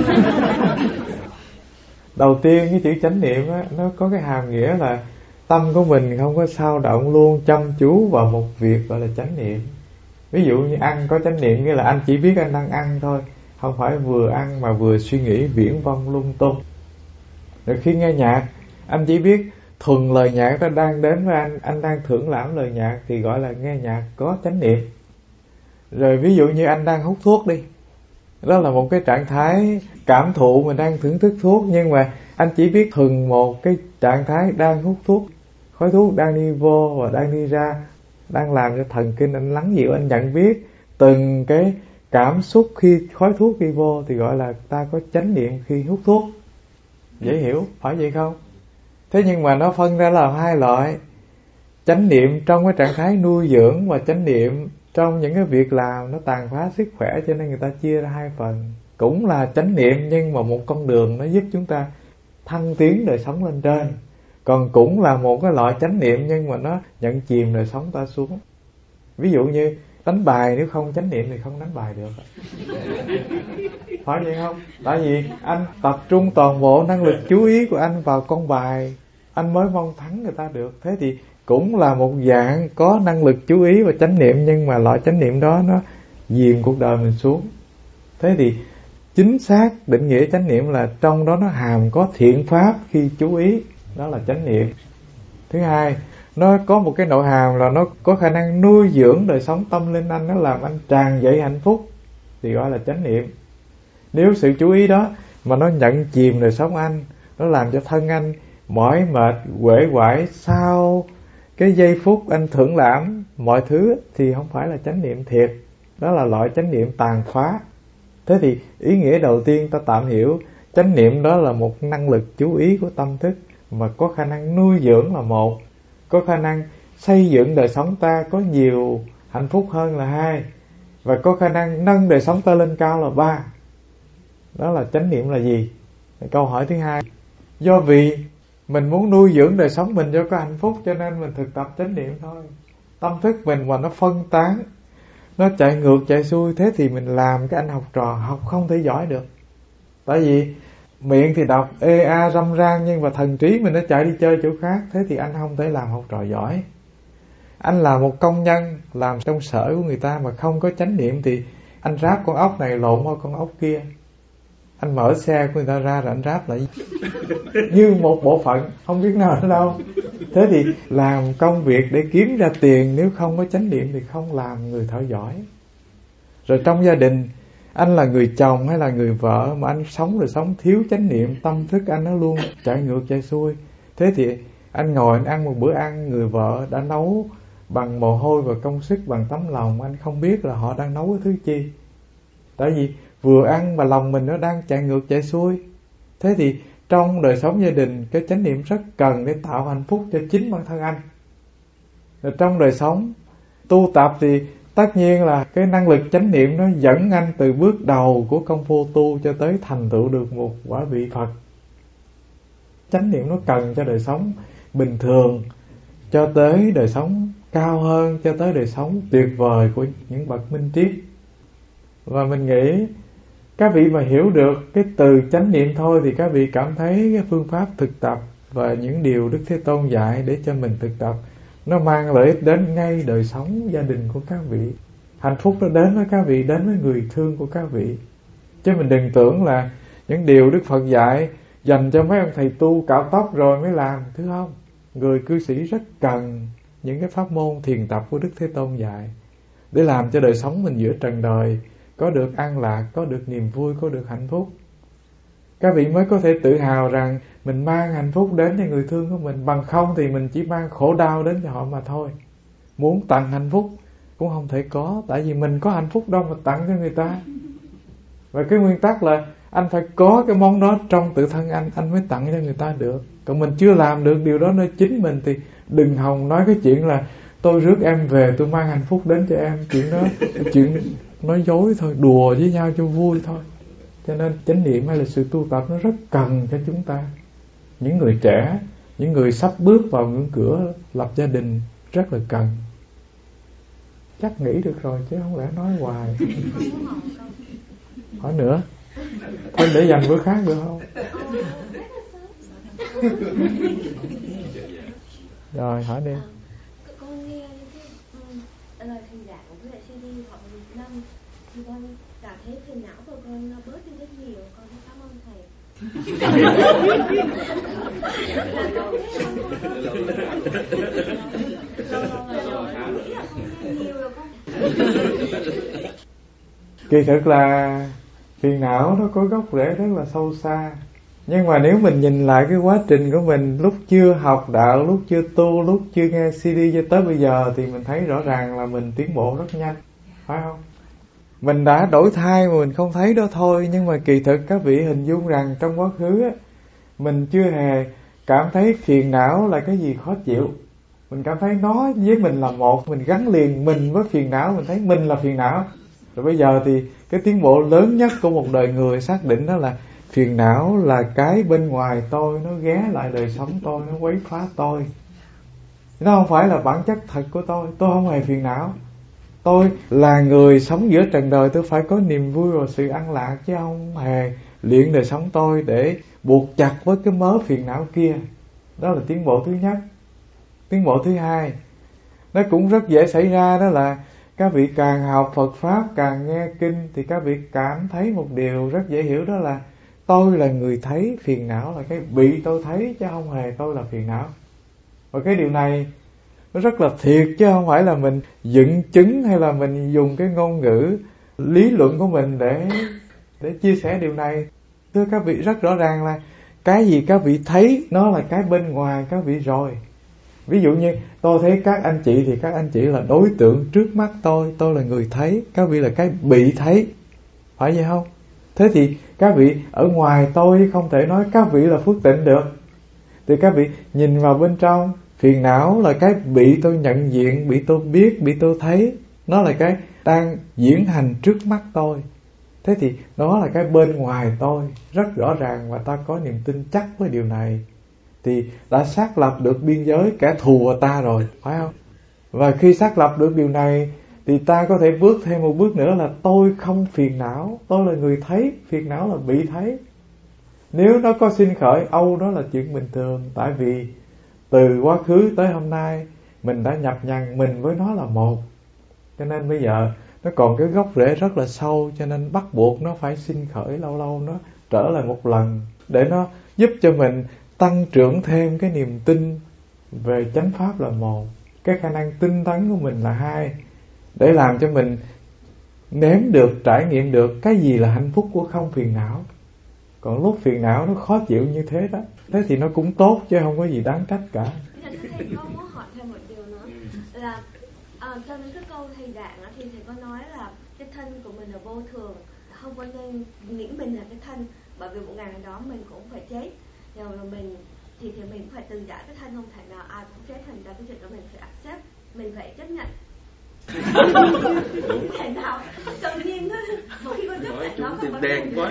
Đầu tiên cái chữ chánh niệm á, nó có cái hàm nghĩa là tâm của mình không có xao động, luôn chăm chú vào một việc gọi là chánh niệm. Ví dụ như ăn có chánh niệm, nghĩa là anh chỉ biết anh đang ăn thôi, không phải vừa ăn mà vừa suy nghĩ viển vông lung tung. Rồi khi nghe nhạc, anh chỉ biết thuần lời nhạc nó đang đến với anh, anh đang thưởng lãm lời nhạc thì gọi là nghe nhạc có chánh niệm. Rồi ví dụ như anh đang hút thuốc đi, đó là một cái trạng thái cảm thụ, mình đang thưởng thức thuốc, nhưng mà anh chỉ biết thuần một cái trạng thái đang hút thuốc, khói thuốc đang đi vô và đang đi ra, đang làm cho thần kinh anh lắng dịu, anh nhận biết từng cái cảm xúc khi khói thuốc đi vô thì gọi là ta có chánh niệm khi hút thuốc. Dễ hiểu, phải vậy không? Thế nhưng mà nó phân ra là hai loại: chánh niệm trong cái trạng thái nuôi dưỡng và chánh niệm trong những cái việc làm nó tàn phá sức khỏe, cho nên người ta chia ra hai phần. Cũng là chánh niệm nhưng mà một con đường nó giúp chúng ta thăng tiến đời sống lên trên, còn cũng là một cái loại chánh niệm nhưng mà nó nhận chìm đời sống ta xuống. Ví dụ như đánh bài, nếu không chánh niệm thì không đánh bài được. Phải vậy không? Tại vì anh tập trung toàn bộ năng lực chú ý của anh vào con bài, anh mới mong thắng người ta được. Thế thì cũng là một dạng có năng lực chú ý và chánh niệm, nhưng mà loại chánh niệm đó nó dìm cuộc đời mình xuống. Thế thì chính xác định nghĩa chánh niệm là trong đó nó hàm có thiện pháp khi chú ý, đó là chánh niệm. Thứ hai, nó có một cái nội hàm là nó có khả năng nuôi dưỡng đời sống tâm linh anh, nó làm anh tràn dậy hạnh phúc thì gọi là chánh niệm. Nếu sự chú ý đó mà nó nhận chìm đời sống anh, nó làm cho thân anh mỏi mệt, uể oải sau cái giây phút anh thưởng lãm mọi thứ thì không phải là chánh niệm thiệt, đó là loại chánh niệm tàn phá. Thế thì ý nghĩa đầu tiên ta tạm hiểu chánh niệm đó là một năng lực chú ý của tâm thức mà có khả năng nuôi dưỡng là một, có khả năng xây dựng đời sống ta có nhiều hạnh phúc hơn là hai, và có khả năng nâng đời sống ta lên cao là ba. Đó là chánh niệm là gì? Câu hỏi thứ hai. Do vì mình muốn nuôi dưỡng đời sống mình cho có hạnh phúc cho nên mình thực tập chánh niệm thôi. Tâm thức mình mà nó phân tán, nó chạy ngược chạy xuôi, thế thì mình làm cái anh học trò học không thể giỏi được. Tại vì miệng thì đọc ê a râm ran nhưng mà thần trí mình nó chạy đi chơi chỗ khác, thế thì anh không thể làm học trò giỏi. Anh là một công nhân làm trong sở của người ta mà không có chánh niệm thì anh ráp con ốc này lộn qua con ốc kia. Anh mở xe của người ta ra rồi anh ráp lại như một bộ phận, không biết nào ở đâu. Thế thì làm công việc để kiếm ra tiền, nếu không có chánh niệm thì không làm người thợ giỏi. Rồi trong gia đình, anh là người chồng hay là người vợ mà anh sống rồi sống thiếu chánh niệm, tâm thức anh nó luôn chạy ngược chạy xuôi. Thế thì anh ngồi anh ăn một bữa ăn, người vợ đã nấu bằng mồ hôi và công sức, bằng tấm lòng, anh không biết là họ đang nấu cái thứ chi. Tại vì vừa ăn mà lòng mình nó đang chạy ngược chạy xuôi. Thế thì trong đời sống gia đình, cái chánh niệm rất cần để tạo hạnh phúc cho chính bản thân anh. Rồi trong đời sống tu tập thì tất nhiên là cái năng lực chánh niệm nó dẫn anh từ bước đầu của công phu tu cho tới thành tựu được một quả vị Phật. Chánh niệm nó cần cho đời sống bình thường, cho tới đời sống cao hơn, cho tới đời sống tuyệt vời của những bậc minh triết. Và mình nghĩ các vị mà hiểu được cái từ chánh niệm thôi thì các vị cảm thấy cái phương pháp thực tập và những điều Đức Thế Tôn dạy để cho mình thực tập nó mang lợi ích đến ngay đời sống gia đình của các vị. Hạnh phúc nó đến với các vị, đến với người thương của các vị. Chứ mình đừng tưởng là những điều Đức Phật dạy dành cho mấy ông thầy tu cạo tóc rồi mới làm, thứ không. Người cư sĩ rất cần những cái pháp môn thiền tập của Đức Thế Tôn dạy để làm cho đời sống mình giữa trần đời có được an lạc, có được niềm vui, có được hạnh phúc. Các vị mới có thể tự hào rằng mình mang hạnh phúc đến cho người thương của mình. Bằng không thì mình chỉ mang khổ đau đến cho họ mà thôi. Muốn tặng hạnh phúc cũng không thể có, tại vì mình có hạnh phúc đâu mà tặng cho người ta. Và cái nguyên tắc là anh phải có cái món đó trong tự thân anh, anh mới tặng cho người ta được. Còn mình chưa làm được điều đó nơi chính mình thì đừng hòng nói cái chuyện là tôi rước em về, tôi mang hạnh phúc đến cho em. Chuyện đó, chuyện nói dối thôi, đùa với nhau cho vui thôi. Cho nên chánh niệm hay là sự tu tập nó rất cần cho chúng ta. Những người trẻ, những người sắp bước vào ngưỡng cửa lập gia đình rất là cần. Chắc nghĩ được rồi chứ không lẽ nói hoài. Hỏi nữa. Thôi để dành bữa khác được không? Rồi hỏi đi. Con nghe những lời thầy giảng với lại xê đê hoặc Việt Nam thì con cảm thấy phiền não của con nó bớt đi rất nhiều. Con cảm ơn thầy. Kỳ thực là phiền não nó có gốc rễ rất là sâu xa. Nhưng mà nếu mình nhìn lại cái quá trình của mình lúc chưa học đạo, lúc chưa tu, lúc chưa nghe xê đê cho tới bây giờ thì mình thấy rõ ràng là mình tiến bộ rất nhanh, phải không? Mình đã đổi thay mà mình không thấy đó thôi. Nhưng mà kỳ thực các vị hình dung rằng trong quá khứ á, mình chưa hề cảm thấy phiền não là cái gì khó chịu. Mình cảm thấy nó với mình là một, mình gắn liền mình với phiền não, mình thấy mình là phiền não. Rồi bây giờ thì cái tiến bộ lớn nhất của một đời người xác định đó là phiền não là cái bên ngoài tôi, nó ghé lại đời sống tôi, nó quấy phá tôi. Nó không phải là bản chất thật của tôi. Tôi không hề phiền não. Tôi là người sống giữa trần đời, tôi phải có niềm vui và sự an lạc, chứ không hề luyện đời sống tôi để buộc chặt với cái mớ phiền não kia. Đó là tiến bộ thứ nhất. Tiến bộ thứ hai, nó cũng rất dễ xảy ra, đó là các vị càng học Phật Pháp, càng nghe kinh thì các vị cảm thấy một điều rất dễ hiểu, đó là tôi là người thấy phiền não, là cái bị tôi thấy, chứ không hề tôi là phiền não. Và cái điều này nó rất là thiệt, chứ không phải là mình dựng chứng hay là mình dùng cái ngôn ngữ lý luận của mình để để chia sẻ điều này. Thưa các vị, rất rõ ràng là cái gì các vị thấy nó là cái bên ngoài các vị rồi. Ví dụ như tôi thấy các anh chị thì các anh chị là đối tượng trước mắt tôi, tôi là người thấy, các vị là cái bị thấy, phải vậy không? Thế thì các vị ở ngoài tôi không thể nói các vị là phước tịnh được. Thì các vị nhìn vào bên trong, phiền não là cái bị tôi nhận diện, bị tôi biết, bị tôi thấy, nó là cái đang diễn hành trước mắt tôi. Thế thì đó là cái bên ngoài tôi, rất rõ ràng, và ta có niềm tin chắc với điều này thì đã xác lập được biên giới kẻ thù của ta rồi, phải không? Và khi xác lập được điều này thì ta có thể bước thêm một bước nữa là tôi không phiền não, tôi là người thấy, phiền não là bị thấy. Nếu nó có sinh khởi âu, đó là chuyện bình thường, tại vì từ quá khứ tới hôm nay mình đã nhập nhằng mình với nó là một. Cho nên bây giờ nó còn cái gốc rễ rất là sâu, cho nên bắt buộc nó phải sinh khởi, lâu lâu nó trở lại một lần để nó giúp cho mình tăng trưởng thêm cái niềm tin về chánh pháp là một, cái khả năng tinh tấn của mình là hai, để làm cho mình nếm được, trải nghiệm được cái gì là hạnh phúc của không phiền não. Còn lúc phiền não nó khó chịu như thế đó, thế thì nó cũng tốt chứ không có gì đáng trách cả. Thầy có muốn hỏi thêm một điều nữa là à, trong cái câu thầy giảng thì thầy có nói là cái thân của mình là vô thường, không có nên nghĩ mình là cái thân, bởi vì một ngày đó mình cũng phải chết. Rồi mình thì thì mình phải từ giải cái thân, không thể nào ai cũng chết, thành ra cái chuyện đó mình phải accept, mình phải chấp nhận. Không thể nào tự nhiên thôi, một khi con chấp nhận nó tìm đen quá.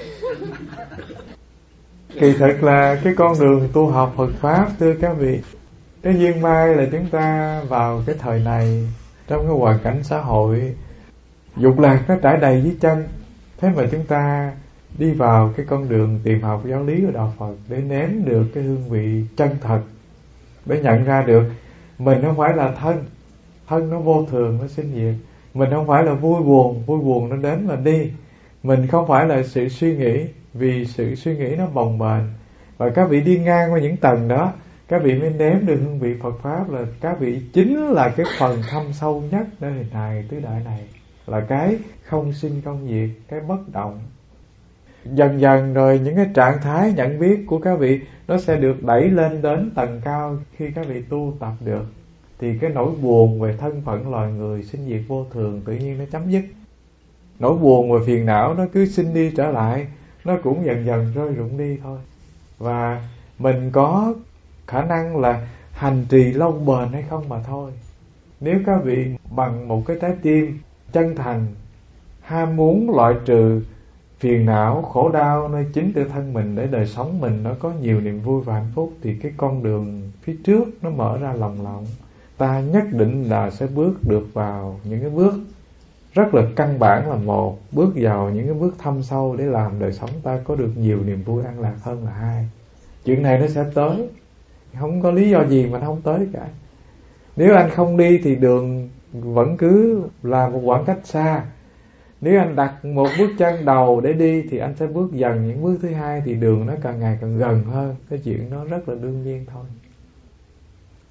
Kỳ thực là cái con đường tu học Phật Pháp, thưa các vị, cái duyên may là chúng ta vào cái thời này trong cái hoàn cảnh xã hội dục lạc nó trải đầy dưới chân. Thế mà chúng ta đi vào cái con đường tìm học giáo lý của Đạo Phật để nếm được cái hương vị chân thật, để nhận ra được mình không phải là thân, thân nó vô thường, nó sinh diệt. Mình không phải là vui buồn, vui buồn nó đến và đi. Mình không phải là sự suy nghĩ, vì sự suy nghĩ nó bồng bềnh. Và các vị đi ngang qua những tầng đó, các vị mới nếm được hương vị Phật Pháp, là các vị chính là cái phần thâm sâu nhất nơi hình hài tứ đại này, là cái không sinh không diệt, cái bất động. Dần dần rồi những cái trạng thái nhận biết của các vị nó sẽ được đẩy lên đến tầng cao. Khi các vị tu tập được thì cái nỗi buồn về thân phận loài người sinh diệt vô thường tự nhiên nó chấm dứt. Nỗi buồn về phiền não nó cứ sinh đi trở lại, nó cũng dần dần rơi rụng đi thôi. Và mình có khả năng là hành trì lâu bền hay không mà thôi. Nếu các vị bằng một cái trái tim chân thành, ham muốn loại trừ phiền não, khổ đau nơi chính tự thân mình, để đời sống mình nó có nhiều niềm vui và hạnh phúc, thì cái con đường phía trước nó mở ra lồng lộng. Ta nhất định là sẽ bước được vào những cái bước rất là căn bản là một, bước vào những cái bước thâm sâu để làm đời sống ta có được nhiều niềm vui an lạc hơn là hai. Chuyện này nó sẽ tới, không có lý do gì mà nó không tới cả. Nếu anh không đi thì đường vẫn cứ là một khoảng cách xa. Nếu anh đặt một bước chân đầu để đi thì anh sẽ bước dần những bước thứ hai, thì đường nó càng ngày càng gần hơn. Cái chuyện đó rất là đương nhiên thôi.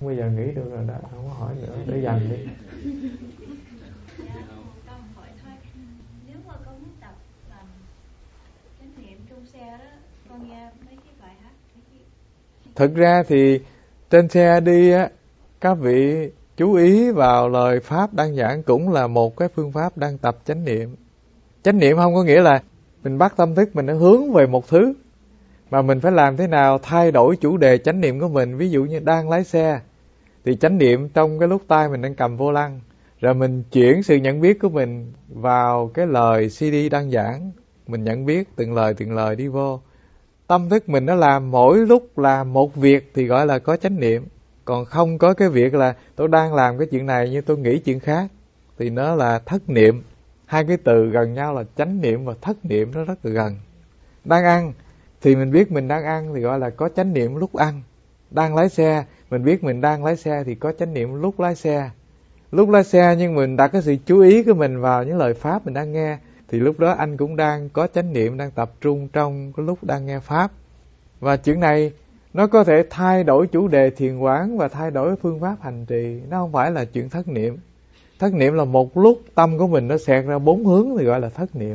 Bây giờ nghĩ được rồi đó, không có hỏi nữa, để dành đi. Dạ, câu hỏi thôi. Nếu mà con muốn tập làm chánh niệm trong xe đó, con nghe mấy cái bài hát mấy cái... Thực ra thì trên xe đi á, các vị chú ý vào lời pháp đang giảng cũng là một cái phương pháp đang tập chánh niệm. Chánh niệm không có nghĩa là mình bắt tâm thức mình nó hướng về một thứ, mà mình phải làm thế nào thay đổi chủ đề chánh niệm của mình. Ví dụ như đang lái xe thì chánh niệm trong cái lúc tay mình đang cầm vô lăng, rồi mình chuyển sự nhận biết của mình vào cái lời xê đê đang giảng, mình nhận biết từng lời từng lời đi vô. Tâm thức mình nó làm mỗi lúc làm một việc thì gọi là có chánh niệm. Còn không có cái việc là tôi đang làm cái chuyện này nhưng tôi nghĩ chuyện khác thì nó là thất niệm. Hai cái từ gần nhau là chánh niệm và thất niệm, nó rất là gần. Đang ăn thì mình biết mình đang ăn thì gọi là có chánh niệm lúc ăn. Đang lái xe, mình biết mình đang lái xe thì có chánh niệm lúc lái xe. Lúc lái xe nhưng mình đặt cái sự chú ý của mình vào những lời pháp mình đang nghe thì lúc đó anh cũng đang có chánh niệm, đang tập trung trong cái lúc đang nghe pháp. Và chuyện này nó có thể thay đổi chủ đề thiền quán và thay đổi phương pháp hành trì. Nó không phải là chuyện thất niệm. Thất niệm là một lúc tâm của mình nó xẹt ra bốn hướng thì gọi là thất niệm.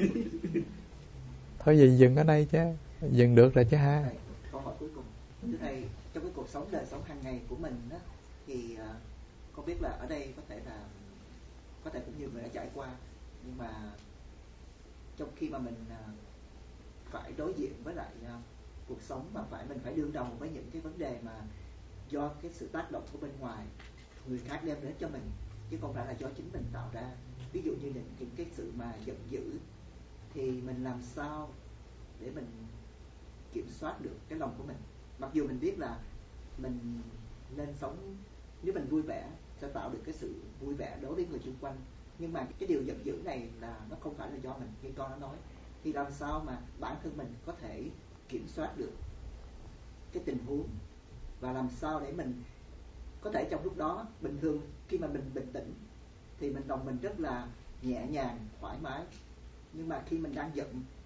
Thôi vậy dừng ở đây chứ. Dừng được rồi chứ ha. Câu hỏi cuối cùng. Thưa Thầy, trong cái cuộc sống đời sống hàng ngày của mình đó, thì uh, con biết là ở đây có thể là có thể cũng nhiều người đã trải qua, nhưng mà trong khi mà mình uh, phải đối diện với lại uh, cuộc sống mà phải mình phải đương đầu với những cái vấn đề mà do cái sự tác động của bên ngoài người khác đem đến cho mình, chứ không phải là do chính mình tạo ra. Ví dụ như những, những cái sự mà giận dữ thì mình làm sao để mình kiểm soát được cái lòng của mình. Mặc dù mình biết là mình nên sống, nếu mình vui vẻ sẽ tạo được cái sự vui vẻ đối với người xung quanh, nhưng mà cái điều giận dữ này là nó không phải là do mình, như con đã nói. Thì làm sao mà bản thân mình có thể kiểm soát được cái tình huống, và làm sao để mình có thể trong lúc đó bình thường khi mà mình bình tĩnh thì mình lòng mình rất là nhẹ nhàng, thoải mái, nhưng mà khi mình đang giận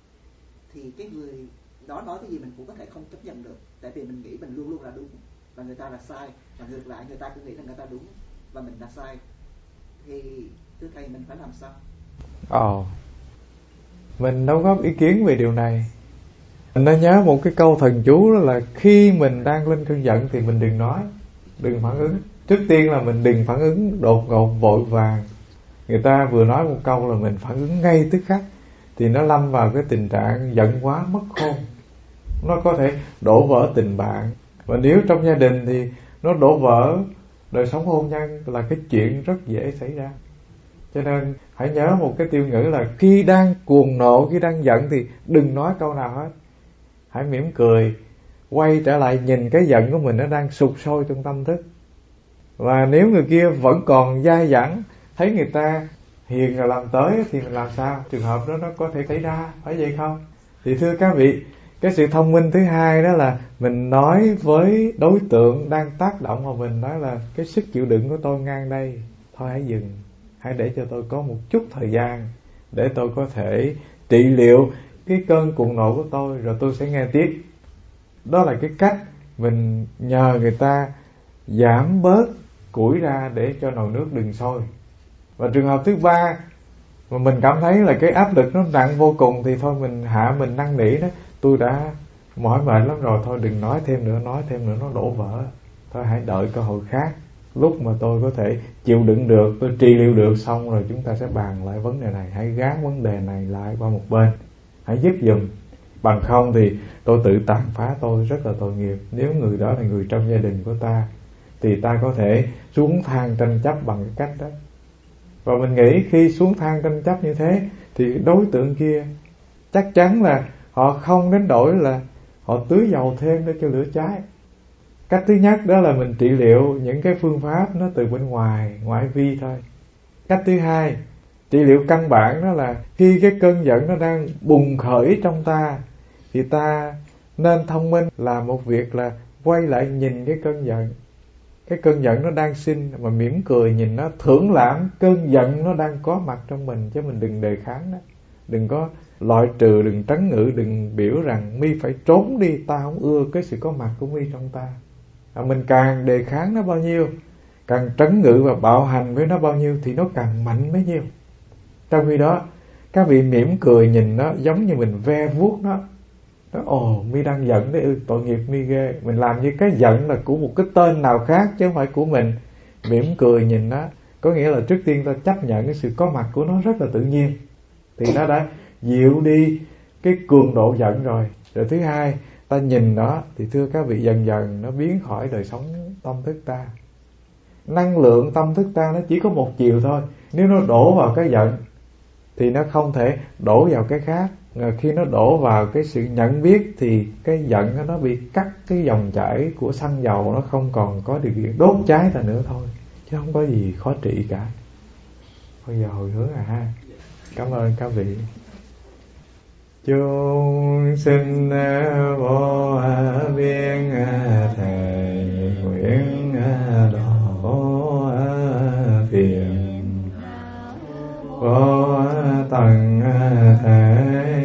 thì cái người đó nói cái gì mình cũng có thể không chấp nhận được, tại vì mình nghĩ mình luôn luôn là đúng và người ta là sai, và ngược lại người ta cũng nghĩ là người ta đúng và mình là sai. Thì thưa Thầy, mình phải làm sao? Ồ, oh, mình đóng góp ý kiến về điều này. Mình đã nhớ một cái câu thần chú đó là khi mình đang lên cơn giận thì mình đừng nói, đừng phản ứng. Trước tiên là mình đừng phản ứng đột ngột vội vàng. Người ta vừa nói một câu là mình phản ứng ngay tức khắc thì nó lâm vào cái tình trạng giận quá mất khôn. Nó có thể đổ vỡ tình bạn, và nếu trong gia đình thì nó đổ vỡ đời sống hôn nhân là cái chuyện rất dễ xảy ra. Cho nên hãy nhớ một cái tiêu ngữ là khi đang cuồng nộ, khi đang giận thì đừng nói câu nào hết. Hãy mỉm cười, quay trở lại nhìn cái giận của mình nó đang sục sôi trong tâm thức. Và nếu người kia vẫn còn dai dẳng, thấy người ta hiền rồi làm tới thì mình làm sao? Trường hợp đó nó có thể xảy ra, phải vậy không? Thì thưa các vị, cái sự thông minh thứ hai đó là mình nói với đối tượng đang tác động vào mình, đó là cái sức chịu đựng của tôi ngang đây, thôi hãy dừng, hãy để cho tôi có một chút thời gian để tôi có thể trị liệu cái cơn cuồng nộ của tôi, rồi tôi sẽ nghe tiếp. Đó là cái cách mình nhờ người ta giảm bớt củi ra để cho nồi nước đừng sôi. Và trường hợp thứ ba mà mình cảm thấy là cái áp lực nó nặng vô cùng thì thôi mình hạ mình năn nỉ đó, tôi đã mỏi mệt lắm rồi, thôi đừng nói thêm nữa, nói thêm nữa nó đổ vỡ, thôi hãy đợi cơ hội khác, lúc mà tôi có thể chịu đựng được, tôi trị liệu được xong rồi chúng ta sẽ bàn lại vấn đề này, hãy gán vấn đề này lại qua một bên, hãy giúp giùm. Bằng không thì tôi tự tàn phá tôi, rất là tội nghiệp. Nếu người đó là người trong gia đình của ta thì ta có thể xuống thang tranh chấp bằng cái cách đó. Và mình nghĩ khi xuống thang tranh chấp như thế thì đối tượng kia chắc chắn là họ không đến đổi là họ tưới dầu thêm để cho lửa cháy. Cách thứ nhất đó là mình trị liệu những cái phương pháp nó từ bên ngoài, ngoại vi thôi. Cách thứ hai, trị liệu căn bản đó là khi cái cơn giận nó đang bùng khởi trong ta thì ta nên thông minh làm một việc là quay lại nhìn cái cơn giận. Cái cơn giận nó đang sinh mà mỉm cười nhìn nó, thưởng lãm cơn giận nó đang có mặt trong mình, chứ mình đừng đề kháng đó. Đừng có loại trừ, đừng trấn ngữ, đừng biểu rằng mi phải trốn đi, ta không ưa cái sự có mặt của mi trong ta. À, mình càng đề kháng nó bao nhiêu, càng trấn ngự và bạo hành với nó bao nhiêu thì nó càng mạnh bấy nhiêu. Trong khi đó các vị mỉm cười nhìn nó giống như mình ve vuốt nó. Nó ồ, mi đang giận đấy, ư, tội nghiệp mi ghê. Mình làm như cái giận là của một cái tên nào khác chứ không phải của mình. Mỉm cười nhìn nó, có nghĩa là trước tiên ta chấp nhận cái sự có mặt của nó rất là tự nhiên, thì nó đã dịu đi cái cường độ giận rồi. Rồi thứ hai, ta nhìn nó thì thưa các vị, dần dần nó biến khỏi đời sống tâm thức ta. Năng lượng tâm thức ta nó chỉ có một chiều thôi. Nếu nó đổ vào cái giận thì nó không thể đổ vào cái khác. Khi nó đổ vào cái sự nhận biết thì cái giận nó bị cắt cái dòng chảy của xăng dầu, nó không còn có điều kiện đốt cháy ta nữa thôi, chứ không có gì khó trị cả. Bây giờ hồi hướng à ha. Cảm ơn các vị. Chúng sinh vô biên thầy nguyện độ phiền vô tận thể